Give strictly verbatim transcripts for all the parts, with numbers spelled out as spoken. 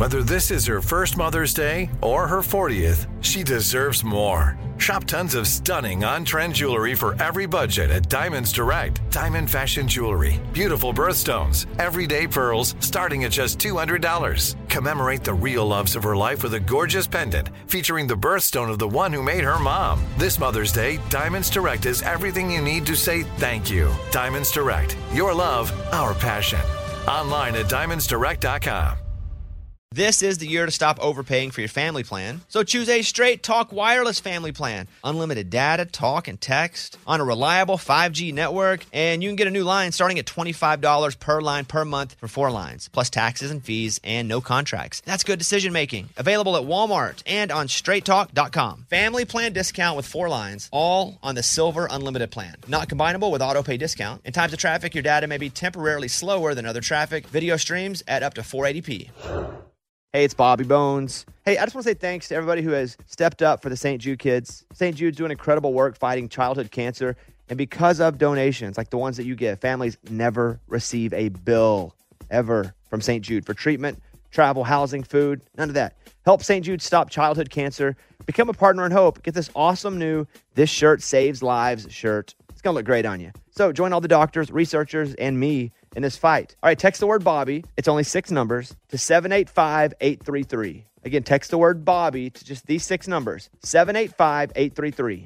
Whether this is her first Mother's Day or her fortieth, she deserves more. Shop tons of stunning on-trend jewelry for every budget at Diamonds Direct. Diamond fashion jewelry, beautiful birthstones, everyday pearls starting at just two hundred dollars. Commemorate the real loves of her life with a gorgeous pendant featuring the birthstone of the one who made her mom. This Mother's Day, Diamonds Direct is everything you need to say thank you. Diamonds Direct. Your love, our passion. Online at diamonds direct dot com. This is the year to stop overpaying for your family plan. So choose a Straight Talk Wireless family plan. Unlimited data, talk, and text on a reliable five G network. And you can get a new line starting at twenty-five dollars per line per month for four lines, plus taxes and fees and no contracts. That's good decision making. Available at Walmart and on straight talk dot com. Family plan discount with four lines, all on the Silver Unlimited plan. Not combinable with auto pay discount. In times of traffic, your data may be temporarily slower than other traffic. Video streams at up to four eighty p. Hey, it's Bobby Bones. Hey, I just want to say thanks to everybody who has stepped up for the Saint Jude kids. Saint Jude's doing incredible work fighting childhood cancer. And because of donations like the ones that you give, families never receive a bill ever from Saint Jude for treatment, travel, housing, food, none of that. Help Saint Jude stop childhood cancer. Become a partner in hope. Get this awesome new This Shirt Saves Lives shirt. It's going to look great on you. So join all the doctors, researchers, and me in this fight. All right, text the word Bobby. It's only six numbers to seven eight five, eight three three. Again, text the word Bobby to just these six numbers, seven eight five, eight three three.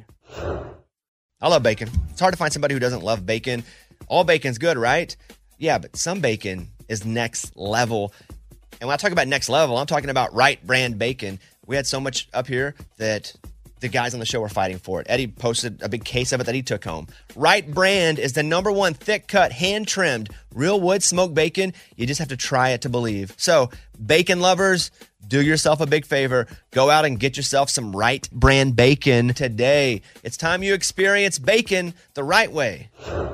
I love bacon. It's hard to find somebody who doesn't love bacon. All bacon's good, right? Yeah, but some bacon is next level. And when I talk about next level, I'm talking about Wright brand bacon. We had so much up here that the guys on the show were fighting for it. Eddie posted a big case of it that he took home. Wright brand is the number one thick-cut, hand-trimmed, real wood smoked bacon. You just have to try it to believe. So, bacon lovers, do yourself a big favor. Go out and get yourself some Wright brand bacon today. It's time you experience bacon the right way.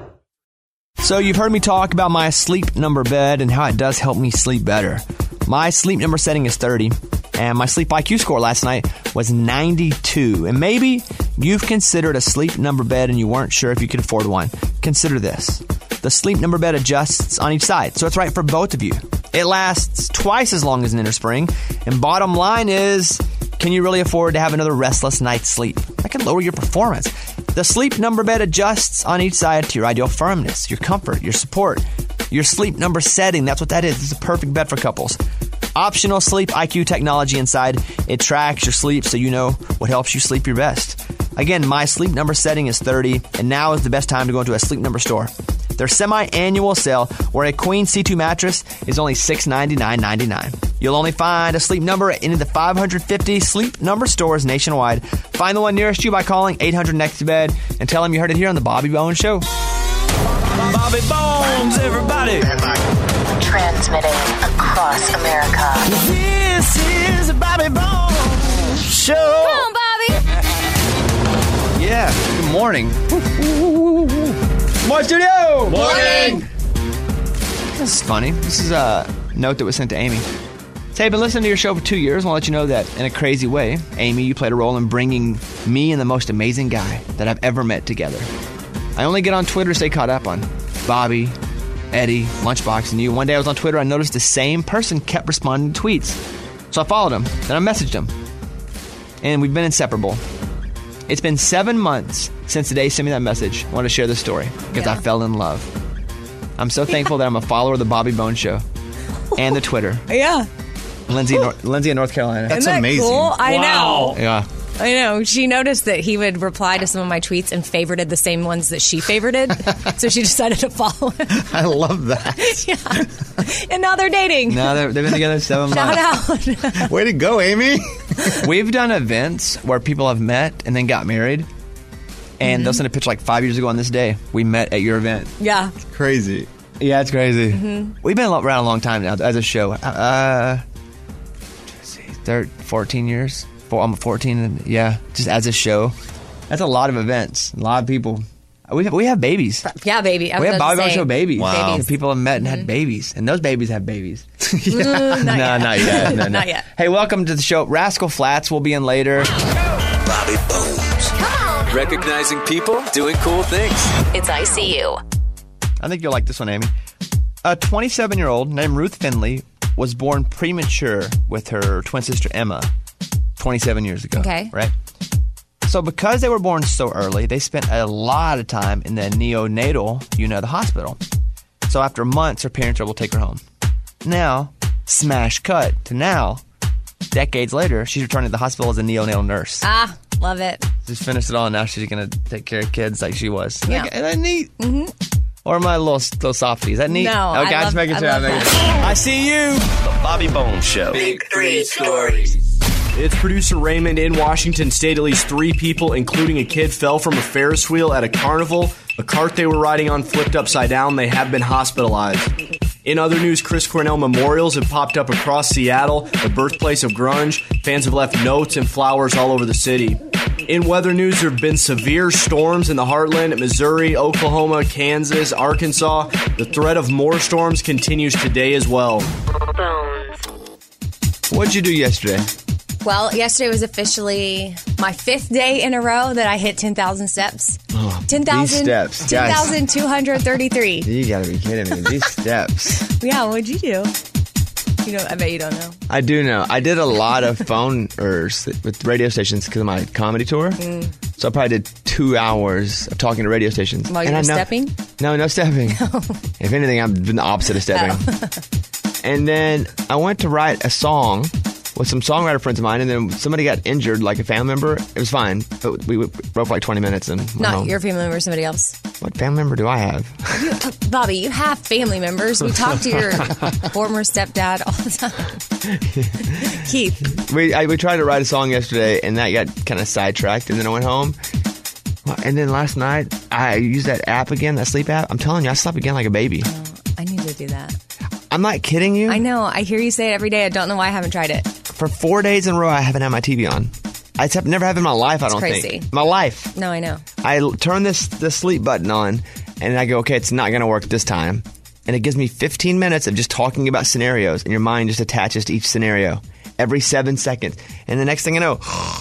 So you've heard me talk about my sleep number bed and how it does help me sleep better. My sleep number setting is thirty, and my sleep I Q score last night was ninety-two. And maybe you've considered a sleep number bed and you weren't sure if you could afford one. Consider this. The sleep number bed adjusts on each side, so it's right for both of you. It lasts twice as long as an innerspring, and bottom line is, can you really afford to have another restless night's sleep? That can lower your performance. The sleep number bed adjusts on each side to your ideal firmness, your comfort, your support, your sleep number setting. That's what that is. It's a perfect bed for couples. Optional Sleep I Q technology inside. It tracks your sleep so you know what helps you sleep your best. Again, my sleep number setting is thirty, and now is the best time to go into a Sleep Number store. Their semi-annual sale, where a Queen C two mattress is only six hundred ninety-nine dollars and ninety-nine cents. You'll only find a Sleep Number at any of the five hundred fifty Sleep Number stores nationwide. Find the one nearest you by calling eight hundred next bed and tell them you heard it here on the Bobby Bones Show. Bobby Bones, everybody. Transmitting across America. This is the Bobby Bones Show. Come on, Bobby. Yeah, good morning. Morning, studio. Morning. This is funny. This is a note that was sent to Amy. Say, I've been listening to your show for two years. I want to let you know that in a crazy way, Amy, you played a role in bringing me and the most amazing guy that I've ever met together. I only get on Twitter to stay caught up on Bobby, Eddie, Lunchbox, and you. One day I was on Twitter, I noticed the same person kept responding to tweets. So I followed him, then I messaged him. And we've been inseparable. It's been seven months since the day he sent me that message. I want to share this story because yeah. I fell in love. I'm so thankful yeah. that I'm a follower of the Bobby Bones Show and the Twitter. Yeah. Lindsay, Nor- Lindsay in North Carolina. That's that amazing. Cool? I wow. know. Yeah. I know. She noticed that he would reply to some of my tweets and favorited the same ones that she favorited. So she decided to follow him. I love that. Yeah. And now they're dating. Now they're, they've been together seven Shout months. Shout out. Way to go, Amy. We've done events where people have met and then got married. And mm-hmm. they'll send a picture like five years ago on this day. We met at your event. Yeah. It's crazy. Yeah, it's crazy. Mm-hmm. We've been around a long time now as a show. Uh, let's see, thirteen, fourteen years. I'm fourteen, and yeah, just as a show. That's a lot of events, a lot of people. We have, we have babies. Yeah, baby. I we have Bobby Bones Show babies. Wow. Babies. People have met and mm-hmm. had babies, and those babies have babies. yeah. mm, not no, yet. not yet. No, no. Not yet. Hey, welcome to the show. Rascal Flatts will be in later. Bobby Bones. Come on. Recognizing people doing cool things. It's I C U. I think you'll like this one, Amy. A twenty-seven-year-old named Ruth Finley was born premature with her twin sister Emma twenty-seven years ago. Okay. Right? So because they were born so early, they spent a lot of time in the neonatal unit of the hospital. So after months, her parents were able to take her home. Now, smash cut to now, decades later, she's returning to the hospital as a neonatal nurse. Ah, love it. Just finished it all, and now she's going to take care of kids like she was. Yeah. Isn't that neat? Mm-hmm. Or am I a little, little softy? Is that neat? No, okay, I I'm just love- making I sure. love I'm making that. sure. I see you. The Bobby Bones Show. Big three stories. It's producer Raymond. In Washington State, at least three people, including a kid, fell from a Ferris wheel at a carnival. A cart they were riding on flipped upside down. They have been hospitalized. In other news, Chris Cornell memorials have popped up across Seattle, the birthplace of grunge. Fans have left notes and flowers all over the city. In weather news, there have been severe storms in the heartland, Missouri, Oklahoma, Kansas, Arkansas. The threat of more storms continues today as well. What'd you do yesterday? Well, yesterday was officially my fifth day in a row that I hit ten thousand steps. Oh, ten thousand these steps, ten guys. thousand two hundred thirty-three. You gotta be kidding me. These steps. Yeah, what'd you do? You know, I bet you don't know. I do know. I did a lot of phoners with radio stations because of my comedy tour. Mm. So I probably did two hours of talking to radio stations. While you And were I know- stepping? No, no stepping. If anything, I've been the opposite of stepping. Oh. And then I went to write a song with some songwriter friends of mine, and then somebody got injured, like a family member. It was fine. But we wrote for like twenty minutes and went Not home. your family member, somebody else. What family member do I have? You, Bobby, you have family members. We talk to your former stepdad all the time. Keith. We I, we tried to write a song yesterday, and that got kind of sidetracked, and then I went home. And then last night, I used that app again, that sleep app. I'm telling you, I slept again like a baby. Oh, I need to do that. I'm not kidding you. I know. I hear you say it every day. I don't know why I haven't tried it. For four days in a row, I haven't had my T V on. I have never have in my life, I don't crazy. think. My life. No, I know. I l- turn this the sleep button on, and I go, okay, it's not going to work this time. And it gives me fifteen minutes of just talking about scenarios, and your mind just attaches to each scenario every seven seconds. And the next thing I know,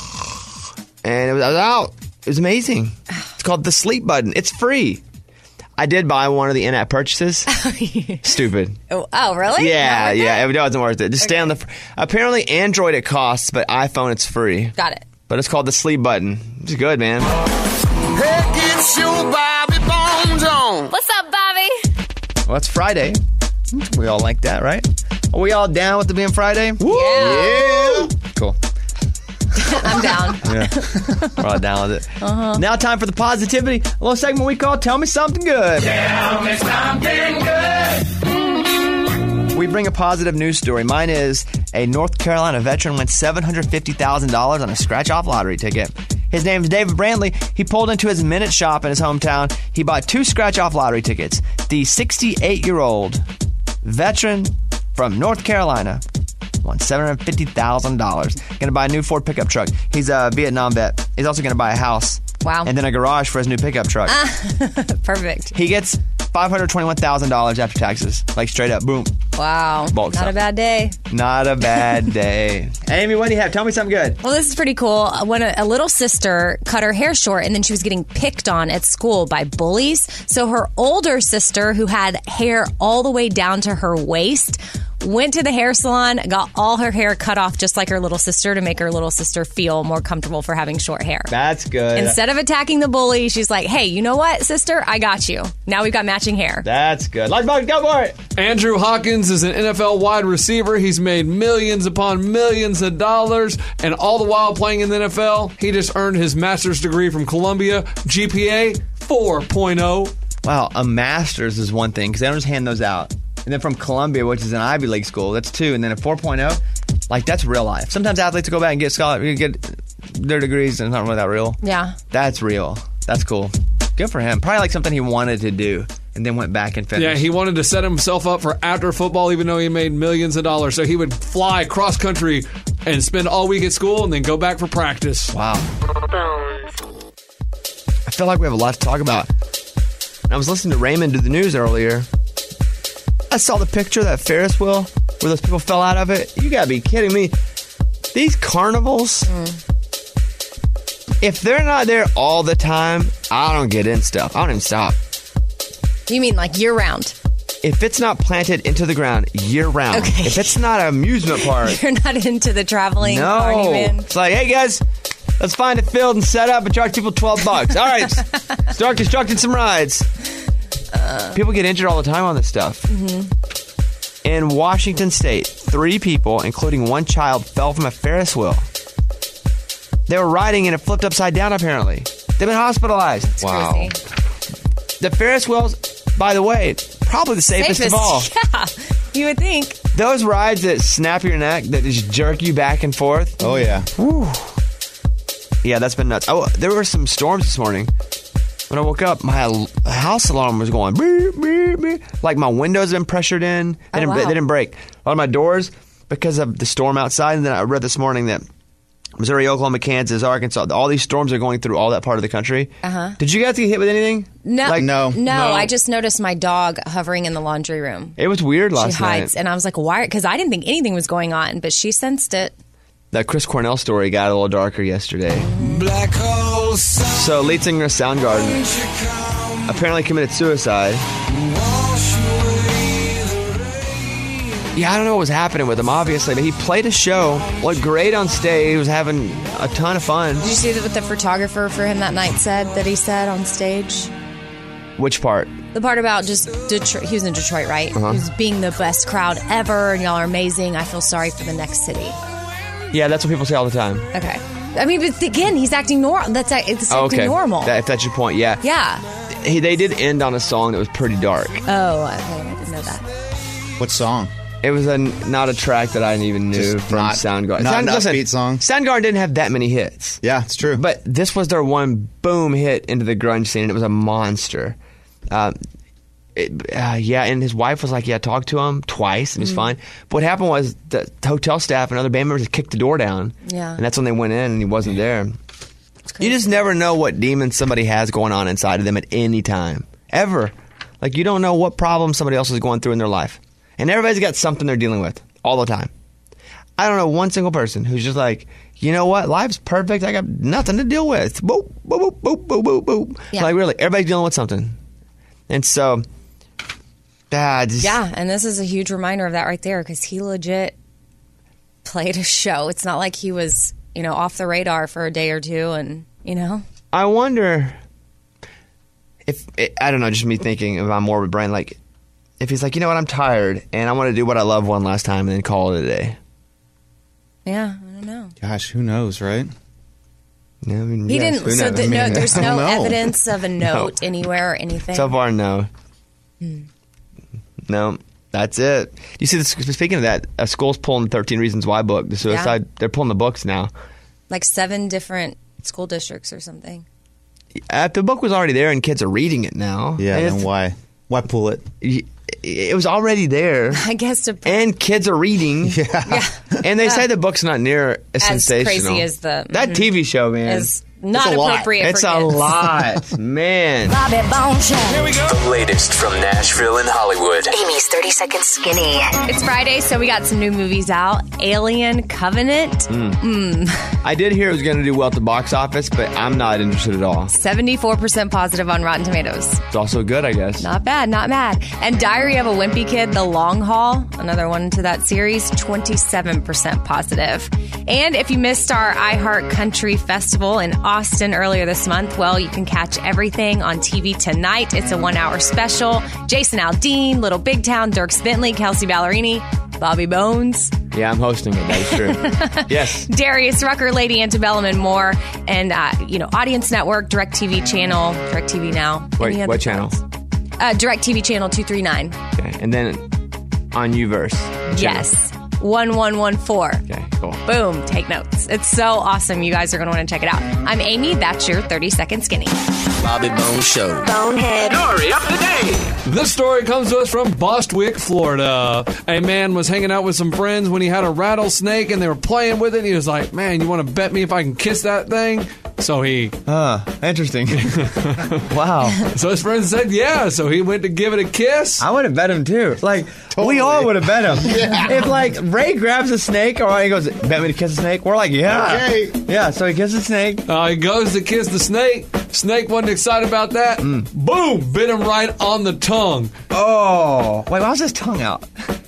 and it was, I was out. It was amazing. It's called the sleep button. It's free. I did buy one of the in-app purchases. Stupid. Oh, oh, really? Yeah, Not worth yeah, it? it wasn't worth it. Just stay on the. Fr- Apparently, Android it costs, but iPhone it's free. Got it. But it's called the sleep button. It's good, man. Hey, get your Bobby Bones on. What's up, Bobby? Well, it's Friday. We all like that, right? Are we all down with it being Friday? Woo! Yeah. Yeah. Cool. I'm down. Yeah. We're all down with it. Uh-huh. Now, time for the positivity. A little segment we call Tell Me Something Good. Tell me something good. We bring a positive news story. Mine is a North Carolina veteran wins seven hundred fifty thousand dollars on a scratch-off lottery ticket. His name is David Brandley. He pulled into his Minute shop in his hometown. He bought two scratch-off lottery tickets. The sixty-eight-year-old veteran from North Carolina won seven hundred fifty thousand dollars. Going to buy a new Ford pickup truck. He's a Vietnam vet. He's also going to buy a house. Wow. And then a garage for his new pickup truck. Perfect. He gets five hundred twenty-one thousand dollars after taxes. Like straight up. Boom. Wow. Bulk Not sum. a bad day. Not a bad day. Amy, what do you have? Tell me something good. Well, this is pretty cool. When a, a little sister cut her hair short and then she was getting picked on at school by bullies. So her older sister, who had hair all the way down to her waist, went to the hair salon, got all her hair cut off just like her little sister to make her little sister feel more comfortable for having short hair. That's good. Instead of attacking the bully, she's like, hey, you know what, sister? I got you. Now we've got matching hair. That's good. Lunchbox, go for it. Andrew Hawkins is an N F L wide receiver. He's made millions upon millions of dollars, and all the while playing in the N F L, he just earned his master's degree from Columbia, G P A four point oh. Wow, a master's is one thing because they don't just hand those out. And then from Columbia, which is an Ivy League school, that's two. And then a four point oh, like that's real life. Sometimes athletes go back and get scholar, get their degrees, and it's not really that real. Yeah. That's real. That's cool. Good for him. Probably like something he wanted to do and then went back and finished. Yeah, he wanted to set himself up for after football, even though he made millions of dollars. So he would fly cross country and spend all week at school and then go back for practice. Wow. I feel like we have a lot to talk about. I was listening to Raymond do the news earlier. I saw the picture of that Ferris wheel where those people fell out of it. You gotta be kidding me. These carnivals, mm. if they're not there all the time, I don't get in stuff. I don't even stop. You mean like year round? if it's not planted into the ground year round, Okay. if it's not an amusement park, You're not into the traveling no. carny man. It's like, hey guys, let's find a field and set up and charge people twelve bucks. All right, start constructing some rides. Uh, people get injured all the time on this stuff. Mm-hmm. In Washington State, three people, including one child, fell from a Ferris wheel. They were riding and it flipped upside down, apparently. They've been hospitalized. It's wow. crazy. The Ferris wheels, by the way, probably the safest, Safest. of all. Yeah, you would think. Those rides that snap your neck, that just jerk you back and forth. Oh, yeah. Whew. Yeah, that's been nuts. Oh, there were some storms this morning. When I woke up, my house alarm was going beep, beep, beep. Like my windows have been pressured in. They, Oh, didn't, wow. they didn't break. A lot of my doors because of the storm outside. And then I read this morning that Missouri, Oklahoma, Kansas, Arkansas, all these storms are going through all that part of the country. Uh-huh. Did you guys get hit with anything? No, Like, no, No. I just noticed my dog hovering in the laundry room. It was weird last She hides, night. and I was like, "Why?" Because I didn't think anything was going on, but she sensed it. That Chris Cornell story got a little darker yesterday. Black hole sun, So, lead singer of Soundgarden apparently committed suicide. wash away the rain. Yeah, I don't know what was happening with him, obviously, but he played a show, looked great on stage, he was having a ton of fun. Did you see what the photographer for him that night said that he said on stage? Which part? The part about just Detroit. He was in Detroit, right? Uh-huh. He was being the best crowd ever, and y'all are amazing. I feel sorry for the next city. Yeah, that's what people say all the time. Okay. I mean, but again, he's acting normal. That's act- it's Oh, acting okay. normal. That, if that's your point, yeah. yeah. He, they did end on a song that was pretty dark. Oh, okay. I didn't know that. What song? It was a, not a track that I even knew Just from not- Soundgarden. not an listen, upbeat song? Soundgarden didn't have that many hits. Yeah, it's true. But this was their one boom hit into the grunge scene, and it was a monster. Uh, it, uh, yeah, and his wife was like, yeah, talk to him twice, and he's fine. But what happened was the hotel staff and other band members kicked the door down. Yeah. And that's when they went in, and he wasn't there. You just never know what demons somebody has going on inside of them at any time. Ever. Like, you don't know what problem somebody else is going through in their life. And everybody's got something they're dealing with all the time. I don't know one single person who's just like, you know what? Life's perfect. I got nothing to deal with. Boop, boop, boop, boop, boop, boop, boop. Yeah. Like, really, everybody's dealing with something. And so, ah, just, Yeah, and this is a huge reminder of that right there because he legit played a show. It's not like he was, you know, off the radar for a day or two, and you know. I wonder if, I don't know, just me thinking of my morbid brain, like, if he's like, you know what, I'm tired, and I want to do what I love one last time and then call it a day. Yeah, I don't know. Gosh, who knows, right? Yeah, I mean, He yes, didn't. who So knows? the, no, there's I no don't know. evidence of a note anywhere or anything. So far, no. Hmm. No, that's it. You see, this, speaking of that, a school's pulling the thirteen Reasons Why book, the suicide, they're pulling the books now. Like seven different school districts or something. Uh, the book was already there and kids are reading it now. Yeah, And then it's- why? Why pull it? It was already there. I guess to And kids are reading. Yeah. And they say the book's not near as, As sensational. crazy as the- That mhm. T V show, man. is not a lot. appropriate It's for a kids. lot, man. Bobby Bone Show. Here we go. The latest from Nashville and Hollywood. Amy's thirty Second Skinny. It's Friday, so we got some new movies out. Alien Covenant. I did hear it was going to do well at the box office, but I'm not interested at all. seventy-four percent positive on Rotten Tomatoes. It's also good, I guess. Not bad, not bad. And Diary of a Wimpy Kid, The Long Haul, another one to that series, twenty-seven percent positive. And if you missed our iHeart Country Festival in Austin earlier this month, well, you can catch everything on T V tonight. It's a one-hour special. Jason Aldean, Little Big Town, Dierks Bentley, Kelsey Ballerini, Bobby Bones, Yeah, I'm hosting it. That is true. Yes. Darius Rucker, Lady Antebellum, and more. And, uh, you know, Audience Network, DirecTV channel, DirecTV Now. Wait, Any other what channel? channels? Uh, DirecTV channel two thirty-nine. Okay. And then on Uverse. Yes. one one one four. Okay, cool. Boom. Take notes. It's so awesome. You guys are going to want to check it out. I'm Amy. That's your thirty Second Skinny. Bobby Bone Show. Bonehead. Story of the day. This story comes to us from Bostwick, Florida. A man was hanging out with some friends when he had a rattlesnake and they were playing with it. And he was like, man, you want to bet me if I can kiss that thing? So he, Ah, interesting. Wow. so his friend said, yeah. So he went to give it a kiss. I would have bet him too. Like, we all would have bet him. If, like, Ray grabs a snake or he goes, bet me to kiss a snake, we're like, yeah. Okay. Yeah, so he kisses a snake. Uh, he goes to kiss the snake. Snake wasn't excited about that. Mm. Boom! Bit him right on the tongue. Oh. Wait, why was his tongue out?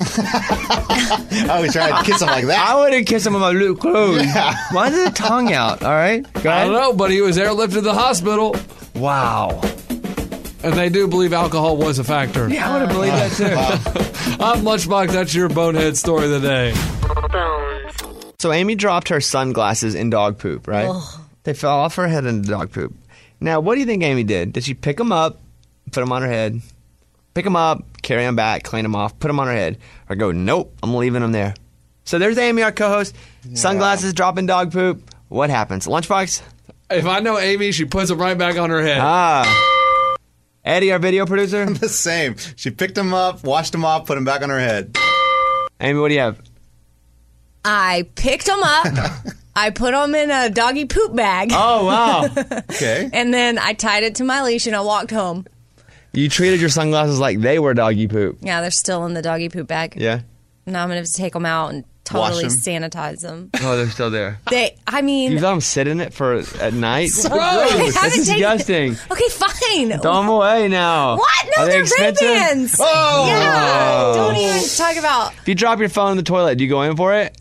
I was trying to kiss him like that. I wouldn't kiss him with my little clothes. Yeah. Why is his tongue out? All right. Go I ahead. don't know, but he was airlifted to the hospital. Wow. And they do believe alcohol was a factor. Yeah, I would have believed that too. I'm Lunchbox. That's your bonehead story of the day. So Amy dropped her sunglasses in dog poop, right? Ugh. They fell off her head into dog poop. Now, what do you think Amy did? Did she pick them up, put them on her head, pick them up, carry them back, clean them off, put them on her head, or go, nope, I'm leaving them there? So there's Amy, our co-host. Yeah. Sunglasses dropping dog poop. What happens? Lunchbox? If I know Amy, she puts them right back on her head. Ah. Eddie, our video producer? The same. She picked him up, washed him off, put him back on her head. Amy, what do you have? I picked them up. I put them in a doggy poop bag. Oh, wow. Okay. And then I tied it to my leash and I walked home. You treated your sunglasses like they were doggy poop. Yeah, they're still in the doggy poop bag. Yeah? Now I'm going to have to take them out and totally sanitize them. Oh, they're still there. They, I mean... You let them sit in it for at night? Gross. That's disgusting. Okay, fine. Throw them away now. What? No, Are they they're expensive? Ray-Bans. Oh! Yeah. Don't even talk about... If you drop your phone in the toilet, do you go in for it?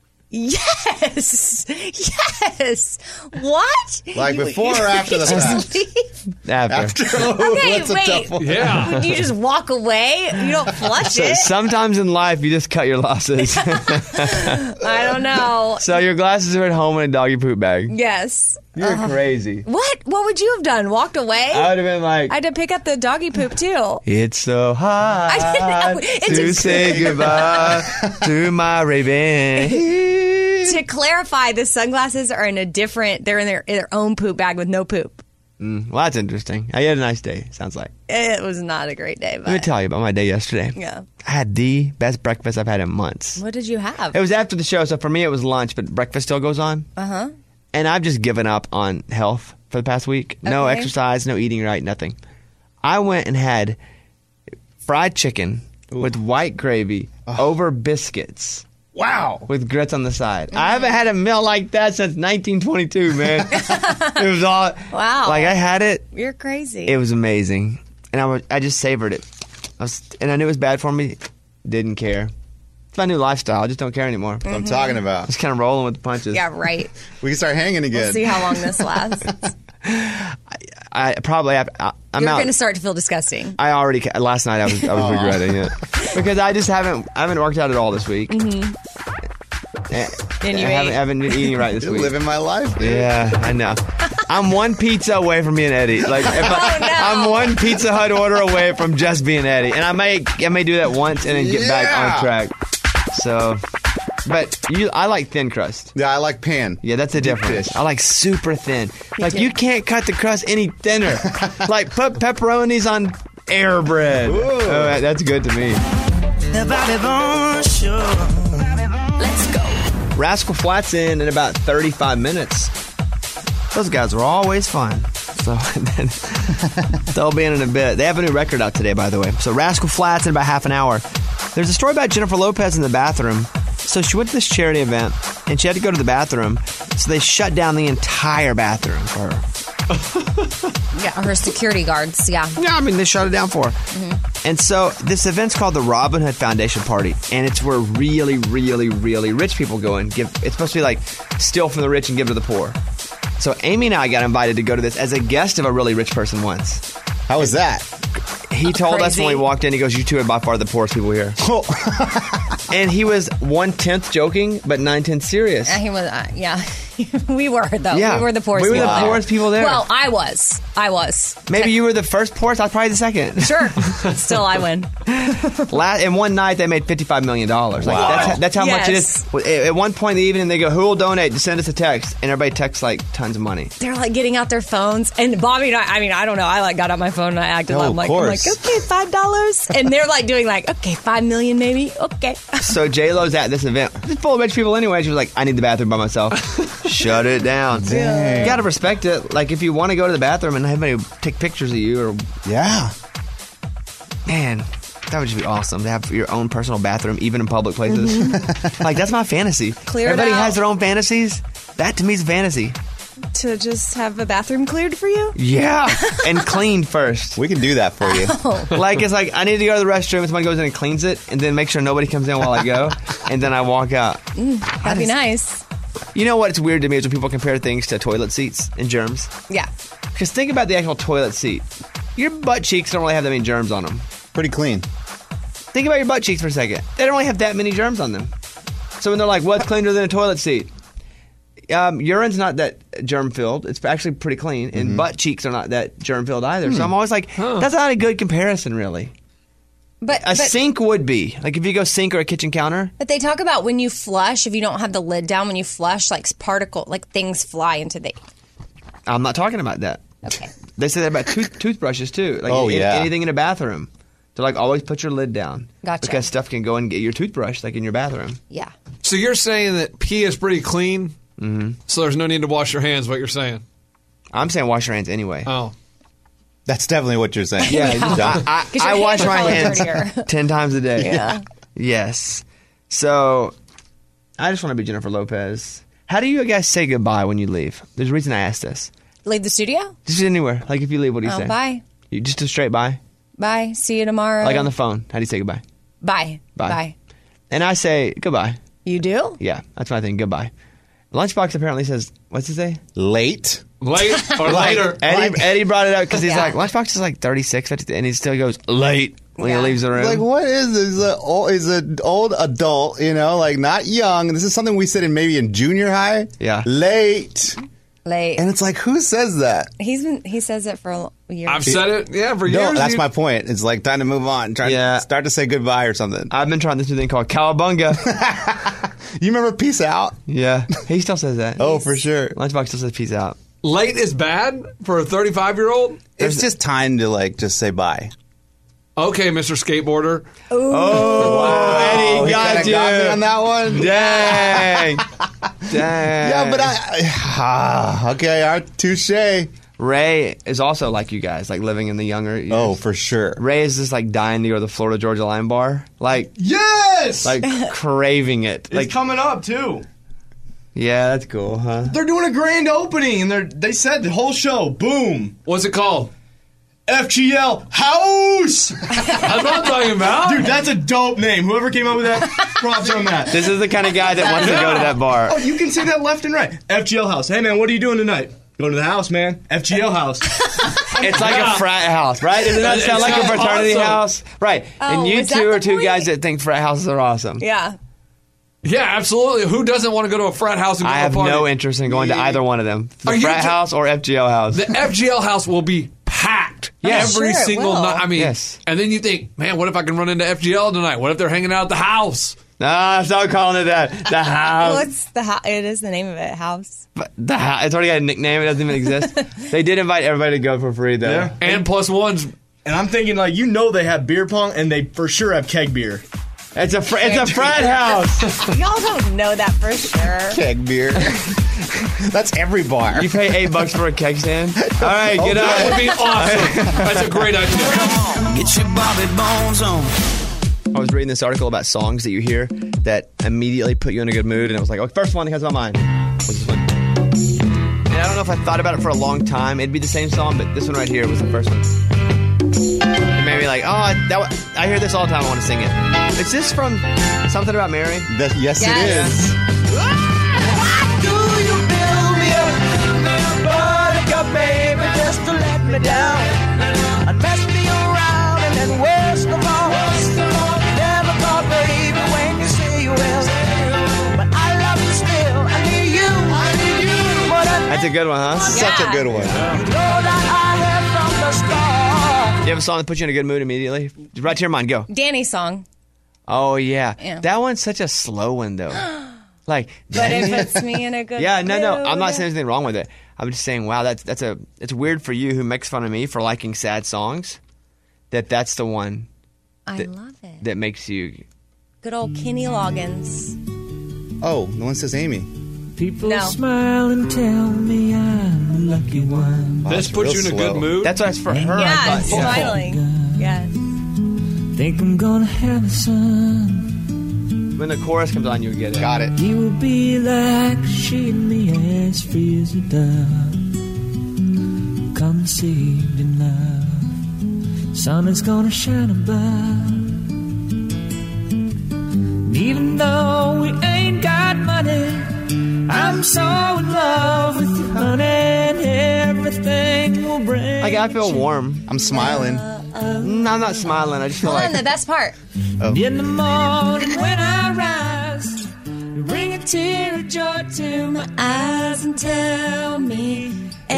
Yes. Yes. What? Like before or after the fact? After. After. Oh, Okay, that's a wait. tough one. Yeah. Would you just walk away? You don't flush So it. sometimes in life, you just cut your losses. I don't know. So your glasses are at home in a doggy poop bag. Yes. You're crazy. What? What would you have done? Walked away? I would have been like, I had to pick up the doggy poop too. it's so hard I didn't know. It's to a- say goodbye to my Ray-Ban. To clarify, the sunglasses are in a different. They're in their in their own poop bag with no poop. Mm, well, that's interesting. I had a nice day, sounds like. It was not a great day, Let me but tell you about my day yesterday. yeah. I had the best breakfast I've had in months. What did you have? It was after the show, so for me it was lunch, but breakfast still goes on. Uh huh. And I've just given up on health for the past week. No Okay. exercise, no eating right, nothing. I went and had fried chicken with white gravy over biscuits. Wow. With grits on the side. I haven't had a meal like that since nineteen twenty-two, man. It was all... Wow. Like, I had it. You're crazy. It was amazing. And I, was, I just savored it. I was, and I knew it was bad for me. Didn't care. It's my new lifestyle. I just don't care anymore. That's what I'm talking about. Just kind of rolling with the punches. yeah, right. We can start hanging again. We'll see how long this lasts. I probably have... I, I'm You're out. going to start to feel disgusting. I already... ca- Last night I was, I was regretting it. Because I just haven't... I haven't worked out at all this week. Mm-hmm. Eh, And you I haven't, ate. haven't been eating right this You're week. living my life, dude. Yeah, I know. I'm one pizza away from being Eddie. Like, if I, Oh, no. I'm one Pizza Hut order away from just being Eddie, and I may I may do that once and then get back Yeah. on track. So, but you, I like thin crust. Yeah, I like pan. Yeah, that's the difference. dish. I like super thin. Like you can't cut the crust any thinner. Like put pepperonis on air bread. Oh, that- that's good to me. The Bobby Bones Show. Let's go. Rascal Flatts in in about thirty-five minutes. Those guys are always fun. So they'll be in in a bit. They have a new record out today, by the way. So Rascal Flatts in about half an hour. There's a story about Jennifer Lopez in the bathroom. So she went to this charity event, and she had to go to the bathroom. So they shut down the entire bathroom for her. Yeah, her security guards. Yeah. Yeah, I mean, they shut it down for her. And so this event's called the Robin Hood Foundation Party, and it's where really, really, really rich people go and give. It's supposed to be like steal from the rich and give to the poor. So Amy and I got invited to go to this as a guest of a really rich person once. How was that? He told us Crazy. when we walked in, he goes, "You two are by far the poorest people here." And he was one-tenth joking, but nine-tenths serious. Uh, he was, uh, yeah. We were, though. Yeah. We were the poorest We were the people there. poorest people there. Well, I was. I was. Maybe you were the first poorest, I was probably the second. Sure. Still, I win. La- in one night, they made fifty-five million dollars. Like, Wow. that's, that's how much it Yes. is. At at one point in the evening, they go, "Who will donate?" Just send us a text. And everybody texts like tons of money. They're like getting out their phones. And Bobby and I, I mean, I don't know. I like got out my phone and I acted Oh, like, of I'm like, I'm like, course. okay, five dollars. And they're like doing like, okay, five million maybe. Okay. So J-Lo's at this event. It's full of rich people anyway. She was like, "I need the bathroom by myself." Shut it down. You gotta respect it. Like, if you want to go to the bathroom and have anybody take pictures of you, or Yeah. man, that would just be awesome to have your own personal bathroom, even in public places. Like, that's my fantasy. Clear it Everybody out. has their own fantasies. That to me is fantasy. to just have a bathroom cleared for you? Yeah, and cleaned first. We can do that for you. Oh. Like, it's like, I need to go to the restroom, and somebody goes in and cleans it, and then make sure nobody comes in while I go, and then I walk out. Mm, that'd be nice. You know what's weird to me is when people compare things to toilet seats and germs. Yeah. Because think about the actual toilet seat. Your butt cheeks don't really have that many germs on them. Pretty clean. Think about your butt cheeks for a second. They don't really have that many germs on them. So when they're like, what's cleaner than a toilet seat? Um, urine's not that germ-filled. It's actually pretty clean. And Mm-hmm. butt cheeks are not that germ-filled either. Hmm. So I'm always like, that's not a good comparison, really. But, A but, sink would be. Like if you go sink or a kitchen counter. but they talk about when you flush, if you don't have the lid down, when you flush, like particle, like things fly into the. I'm not talking about that. Okay. They say that about tooth, toothbrushes, too. Like Oh, a- yeah. anything in a bathroom. They're like, always put your lid down. Gotcha. Because stuff can go and get your toothbrush, like in your bathroom. Yeah. So you're saying that pee is pretty clean, Mm-hmm. so there's no need to wash your hands, what you're saying? I'm saying wash your hands anyway. Oh. That's definitely what you're saying. Yeah, I, I, 'Cause your I wash hands are my probably hands dirtier. ten times a day. Yeah. Yes. So, I just want to be Jennifer Lopez. How do you guys say goodbye when you leave? There's a reason I asked this. Leave the studio? Just anywhere. Like if you leave, what do you Oh, say? bye. You just a straight bye? Bye. See you tomorrow. Like on the phone. How do you say goodbye? Bye. Bye. Bye. And I say goodbye. You do? Yeah, that's my thing. Goodbye. Lunchbox apparently says, what's it say? Late. Late or Like, later. Eddie, Eddie brought it up because he's Yeah. like, Lunchbox is like thirty-six, and he still goes late when Yeah. he leaves the room. Like, what is this? He's a old, he's an old adult, you know, like not young. This is something we said in maybe in junior high. Yeah. Late. Late. And it's like, who says that? He's been. He says it for a year. I've said it, yeah, for No, years. that's You- my point. It's like time to move on. Try Yeah. to start to say goodbye or something. I've been trying this new thing called Cowabunga. You remember peace out? Yeah, he still says that. Oh, for sure. Lunchbox still says peace out. Late is bad for a thirty-five-year-old? It's just time to like just say bye. Okay, Mister Skateboarder. Oh, Eddie Oh, he got kinda you got me on that one. Dang, dang. Yeah, but I. Ah, okay, all right, touche. Ray is also like you guys, like living in the younger years. Oh, for sure. Ray is just like dying to go to the Florida Georgia Line bar, like Yes! like craving it. It's Like, coming up, too. yeah, that's cool, huh? They're doing a grand opening, and they're they said the whole show, boom, What's it called? F G L House! That's what I'm talking about. Dude, that's a dope name. Whoever came up with that, props on that. This is the kind of guy that wants to go to that bar. Oh, you can say that left and right. F G L House. Hey, man, what are you doing tonight? Going to the house, man. F G L House. It's like a frat house, right? Doesn't that It sound like a sounds fraternity awesome. house? Right. Oh, and you was that two the are two point? guys that think frat houses are awesome. Yeah. Yeah, absolutely. Who doesn't want to go to a frat house and go I to a have party? no interest in going to either one of them. The Are you frat t- house or F G L house. The F G L house will be packed Yes. every Sure it single will. night. I mean, Yes. and then you think, man, what if I can run into F G L tonight? What if they're hanging out at the house? Nah, stop calling it that. The house. Well, it's the ho- it is the name of it. House. But the house. It's already got a nickname. It doesn't even exist. They did invite everybody to go for free, though. Yeah. And plus ones. And I'm thinking, like, you know they have beer pong, and they for sure have keg beer. It's a fr- it's a frat house. Y'all don't know that for sure. Keg beer. That's every bar. You pay eight bucks for a keg stand. All right, get That would up. be awesome. That's a great idea. Get your Bobby Bones on. I was reading this article about songs that you hear that immediately put you in a good mood, and I was like, oh, first one that comes to my mind was this one. And I don't know if I thought about it for a long time. It'd be the same song, but this one right here was the first one. It made me like, oh, that, wa- I hear this all the time. I want to sing it. Is this from Something About Mary? That- yes, Yes. it is. Do you build me up, buttercup baby, just to let me down and mess me around, and then worst of all, never thought, baby, when you say you will, but I love you still. I need you, I need you. But I That's a good one, huh? Such a good one. know that I have from the start. You have a song that puts you in a good mood immediately? Right to your mind, go. Danny's song. Oh, yeah. Yeah. That one's such a slow one, though. Like, But it puts me in a good yeah, no, no. I'm not mood. saying anything wrong with it. I'm just saying, wow, that's that's a it's weird for you who makes fun of me for liking sad songs. That that's the one I that- love it. that makes you. Good old Kenny Loggins. Oh, the one says Amy. People No. smile and tell me I'm the lucky one. This it's puts you real in a slow. good mood. That's what's for her. I Yeah, thought, yeah. smiling. Yes. Think I'm gonna have a son. When the chorus comes on, you get it. Got it. He will be like she and me as free as a dove, conceived in love. Sun is gonna shine above. And even though we ain't got money, I'm so in love with you, honey, and everything will bring. Like, I feel warm. I'm smiling. No, I'm not smiling. I just feel Hold on, like the best part. Oh. In the morning when I rise, you bring a tear of joy to my eyes and tell me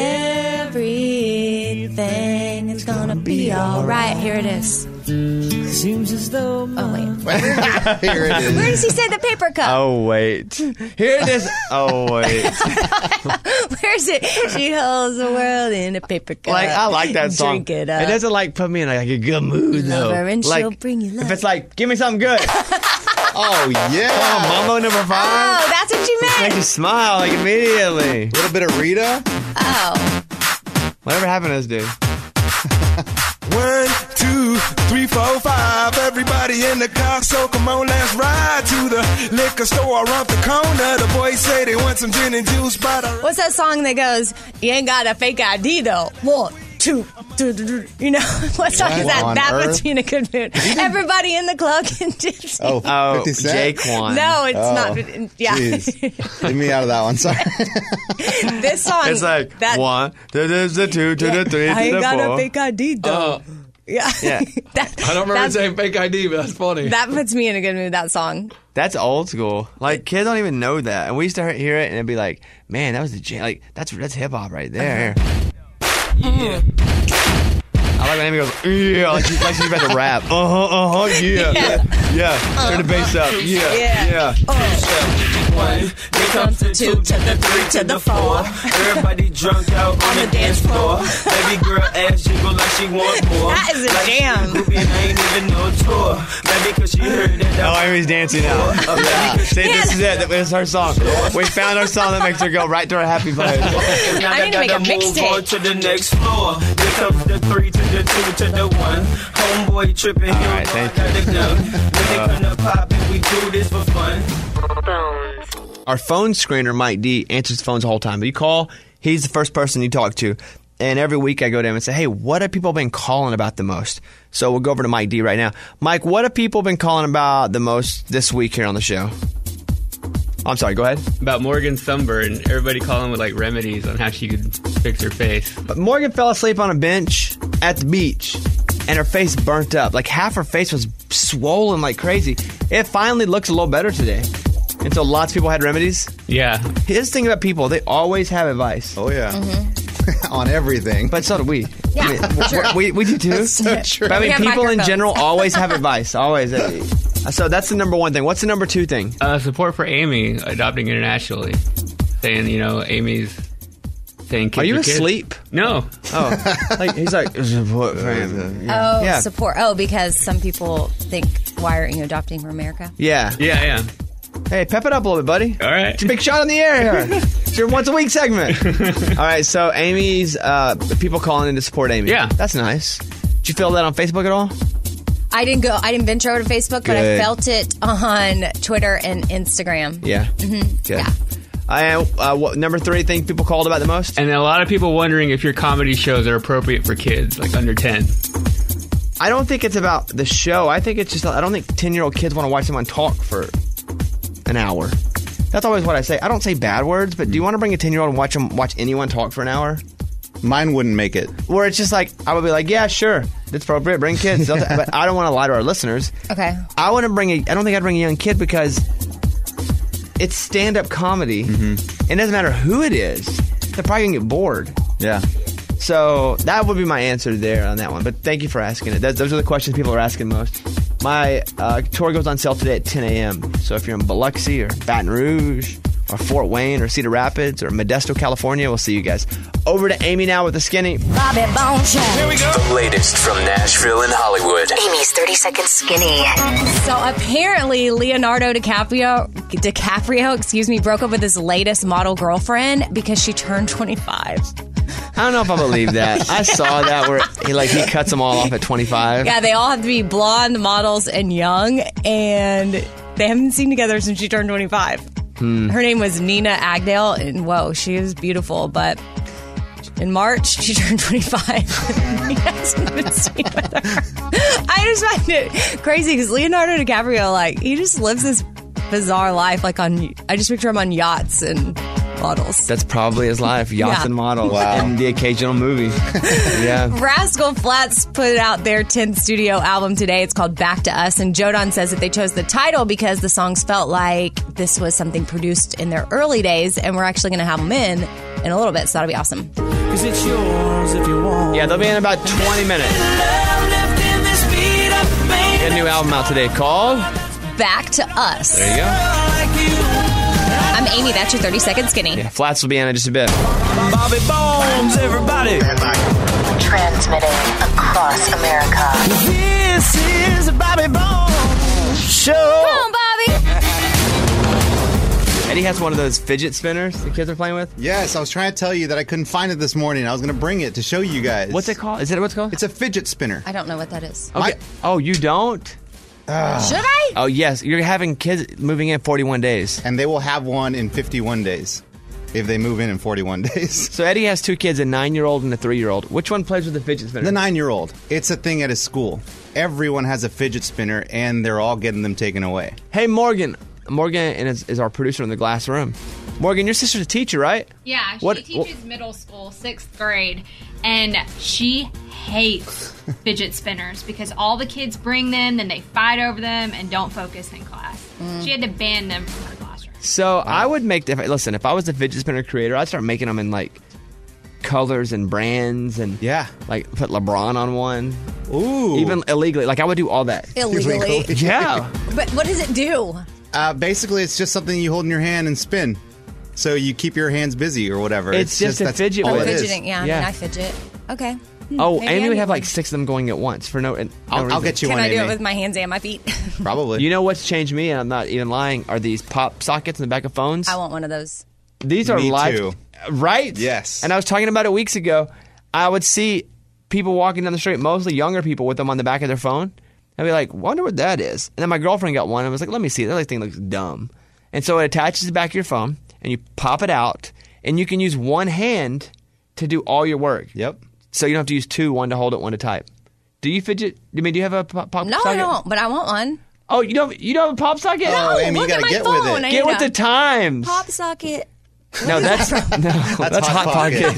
everything is gonna be alright. Here it is. Seems as though my Oh, wait. Here it is. Where does he say the paper cup? oh wait, here it is. Oh wait, Where's it? She holds the world in a paper cup. like I like that song. Drink it up. doesn't like put me in like a good mood though. Love her and like she'll bring you love. if it's like, give me something good. Oh, yeah. Oh, Mambo number Oh, five. that's what you Make meant. you smile like immediately. A little bit of Rita. Oh. Whatever happened to this dude? One, two, three, four, five. Everybody in the car, so come on, let's ride to the liquor store around the corner. The boys say they want some gin and juice, but I... What's that song that goes, you ain't got a fake I D though? One, two, two, two, two. You know, what song What is that? on That earth? puts me in a good mood. Everybody in the club can dance. Oh, Oh, fifty Cent? Jaquan. No, it's Oh. not. Yeah. Jeez. Leave me out of that one. Sorry. This song. It's like that, one to the to the two to the three I to ain't the got four. a fake I D though. Uh, yeah. Yeah. that, I don't remember that's- saying fake I D, but that's funny. That puts me in a good mood, that song. That's old school. Like, kids don't even know that. And we used to hear it and it'd be like, man, that was the jam. Like, that's that's hip hop right there. Uh-huh. Yeah. I like when Amy goes, yeah, like, she, like she's about to rap. Uh huh, uh huh, yeah, yeah, yeah. Turn the bass up, yeah, Yeah. yeah. One, here comes the two to the three to the four. Everybody drunk out on the dance floor. Baby girl ass jiggle like she want more. That is a like jam. She a groupie and I ain't even no tour. Maybe cause she heard that. Oh, Amy's dancing now. Yeah. See, this is it. This is her song. We found our song that makes her go right to her happy place. Now I need to make a gotta move mixtape. on to the next floor. Here comes the three to the two to the one. Homeboy tripping. All right, thank you. When they gonna pop and we do this for fun. Our phone screener, Mike D, answers the phones the whole time. But you call, he's the first person you talk to. And every week I go to him and say, hey, what have people been calling about the most? So we'll go over to Mike D right now. Mike, what have people been calling about the most this week here on the show? I'm sorry, go ahead. About Morgan's sunburn. Everybody calling with like remedies on how she could fix her face. But Morgan fell asleep on a bench at the beach, and her face burnt up. Like half her face was swollen like crazy. It finally looks a little better today. And so lots of people had remedies. Yeah. Here's the thing about people, they always have advice. Oh, yeah. On everything. But so do we. Yeah, I mean, for sure. we, we do too. That's so true. But I We mean, have people in microphones. general always have advice. Always. Uh, So that's the number one thing. What's the number two thing? Uh, support for Amy adopting internationally. Saying, you know, Amy's saying kids Are you are kids. asleep? No. Oh, like he's like support for him. Oh, Yeah. support. Oh, because some people think, why aren't you adopting from America? Yeah. Yeah, yeah. Hey, pep it up a little bit, buddy. All right. It's a big shot in the air here. It's your once a week segment. All right, so Amy's uh, people calling in to support Amy. Yeah. That's nice. Did you feel that on Facebook at all? I didn't go. I didn't venture over to Facebook, but I Good. felt it on Twitter and Instagram. Yeah. Mm-hmm. Good. Yeah. I, uh, what, number three thing people called about the most? And a lot of people wondering if your comedy shows are appropriate for kids, like under ten. I don't think it's about the show. I think it's just, I don't think ten-year-old kids want to watch someone talk for an hour. That's always what I say. I don't say bad words, but do you want to bring a ten-year-old and watch them watch anyone talk for an hour? Mine wouldn't make it. Where it's just like, I would be like, yeah, sure, it's appropriate, bring kids. They'll ta- but I don't want to lie to our listeners. Okay. I wouldn't bring a, I don't think I'd bring a young kid because it's stand-up comedy. Mm-hmm. It doesn't matter who it is. They're probably going to get bored. Yeah. So that would be my answer there on that one. But thank you for asking it. That, those are the questions people are asking most. My uh, tour goes on sale today at ten a.m. So if you're in Biloxi or Baton Rouge or Fort Wayne or Cedar Rapids or Modesto, California, we'll see you guys. Over to Amy now with the skinny. Bobby Bone Show. Here we go. The latest from Nashville and Hollywood. Amy's thirty Second Skinny. So apparently Leonardo DiCaprio, DiCaprio, excuse me, broke up with his latest model girlfriend because she turned twenty-five. I don't know if I believe that. I saw that where he like he cuts them all off at twenty-five. Yeah, they all have to be blonde models and young, and they haven't been seen together since she turned twenty-five. Hmm. Her name was Nina Agdale, and whoa, she was beautiful. But in March, she turned twenty-five. He hasn't been seen with her. I just find it crazy because Leonardo DiCaprio, like, he just lives this bizarre life. Like on, I just picture him on yachts and models. That's probably his life. Yachts Yeah. and models. Wow. And the occasional movie. Yeah. Rascal Flatts put out their tenth studio album today. It's called Back to Us. And Jodan says that they chose the title because the songs felt like this was something produced in their early days. And we're actually going to have them in in a little bit. So that'll be awesome. Cause it's yours if you want. Yeah, they'll be in about twenty minutes. Got a new album out today called Back to Us. There you go. I'm Amy. That's your thirty second skinny. Yeah, Flats will be in in just a bit. Bobby Bones, everybody. Transmitting across America. This is a Bobby Bones show. Come on, Bobby. Eddie has one of those fidget spinners the kids are playing with. Yes, I was trying to tell you that I couldn't find it this morning. I was going to bring it to show you guys. What's it called? Is it what's it called? It's a fidget spinner. I don't know what that is. Okay. My- oh, you don't? Should I? Oh, yes. You're having kids moving in forty-one days. And they will have one in fifty-one days if they move in in forty-one days. So Eddie has two kids, a nine-year-old and a three-year-old. Which one plays with the fidget spinner? The nine-year-old. It's a thing at his school. Everyone has a fidget spinner, and they're all getting them taken away. Hey, Morgan. Morgan is, is our producer in the glass room. Morgan, your sister's a teacher, right? Yeah, she What- teaches middle school, sixth grade, and she hates fidget spinners because all the kids bring them, then they fight over them and don't focus in class. She had to ban them from her classroom. So I would make the listen. If I was the fidget spinner creator, I'd start making them in like colors and brands, and Yeah. like put LeBron on one. Ooh. Even illegally, like I would do all that. Illegally. Yeah. But what does it do? Uh, basically, it's just something you hold in your hand and spin. So you keep your hands busy or whatever. It's just a that's fidget all with it it. is. Fidgeting. Yeah, I Yeah. mean, I fidget. Okay. Hmm, Oh, maybe Amy I would need have like one. six of them going at once for no. no I'll, I'll reason. get you Can one, I do Amy. it with my hands and my feet? Probably. You know what's changed me, and I'm not even lying, are these pop sockets in the back of phones. I want one of those. These are Me live, too. right? Yes. And I was talking about it weeks ago. I would see people walking down the street, mostly younger people, with them on the back of their phone. I'd be like, wonder what that is. And then my girlfriend got one and was like, let me see. That thing looks dumb. And so it attaches to the back of your phone, and you pop it out, and you can use one hand to do all your work. Yep. So you don't have to use two, one to hold it, one to type. Do you fidget? I mean, do you have a pop, pop No, socket? I don't, but I want one. Oh, you don't. You don't have a pop socket? Oh, Amy, you look at gotta my get phone. with it. I Get need with a the times. Pop socket. No, that's no, that's, Hot hot pocket.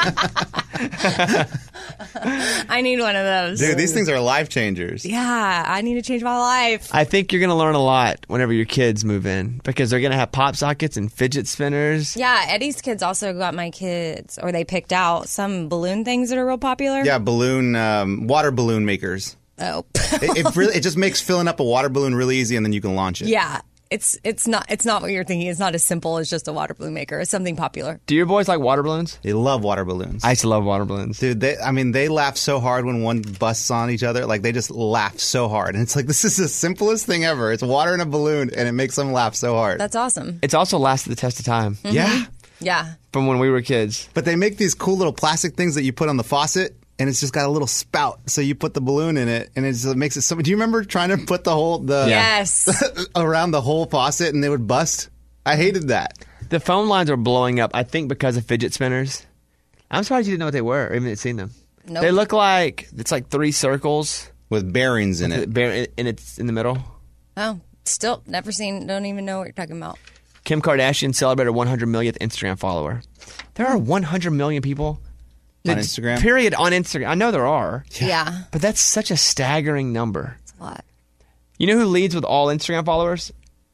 I need one of those. Dude, these things are life changers. Yeah, I need to change my life. I think you're going to learn a lot whenever your kids move in because they're going to have pop sockets and fidget spinners. Yeah, Eddie's kids also got my kids, or they picked out some balloon things that are real popular. Yeah, balloon, um, water balloon makers. Oh. It, it really, it just makes filling up a water balloon really easy, and then you can launch it. Yeah. It's it's not it's not what you're thinking. It's not as simple as just a water balloon maker. It's something popular. Do your boys like water balloons? They love water balloons. I used to love water balloons. Dude, they, I mean, they laugh so hard when one busts on each other. Like, they just laugh so hard. And it's like, this is the simplest thing ever. It's water in a balloon, and it makes them laugh so hard. That's awesome. It's also lasted the test of time. Yeah. Yeah. From when we were kids. But they make these cool little plastic things that you put on the faucet, and it's just got a little spout. So you put the balloon in it, and it just makes it so. Do you remember trying to put the whole the Yes. around the whole faucet, and they would bust? I hated that. The phone lines are blowing up, I think, because of fidget spinners. I'm surprised you didn't know what they were or even had seen them. Nope. They look like, it's like three circles. With bearings in it. Bear- And it's in the middle. Oh, still never seen. Don't even know what you're talking about. Kim Kardashian celebrated her one hundred millionth Instagram follower. There are one hundred million people On that- Instagram? Period on Instagram. I know there are. Yeah. But that's such a staggering number. It's a lot. You know who leads with all Instagram followers?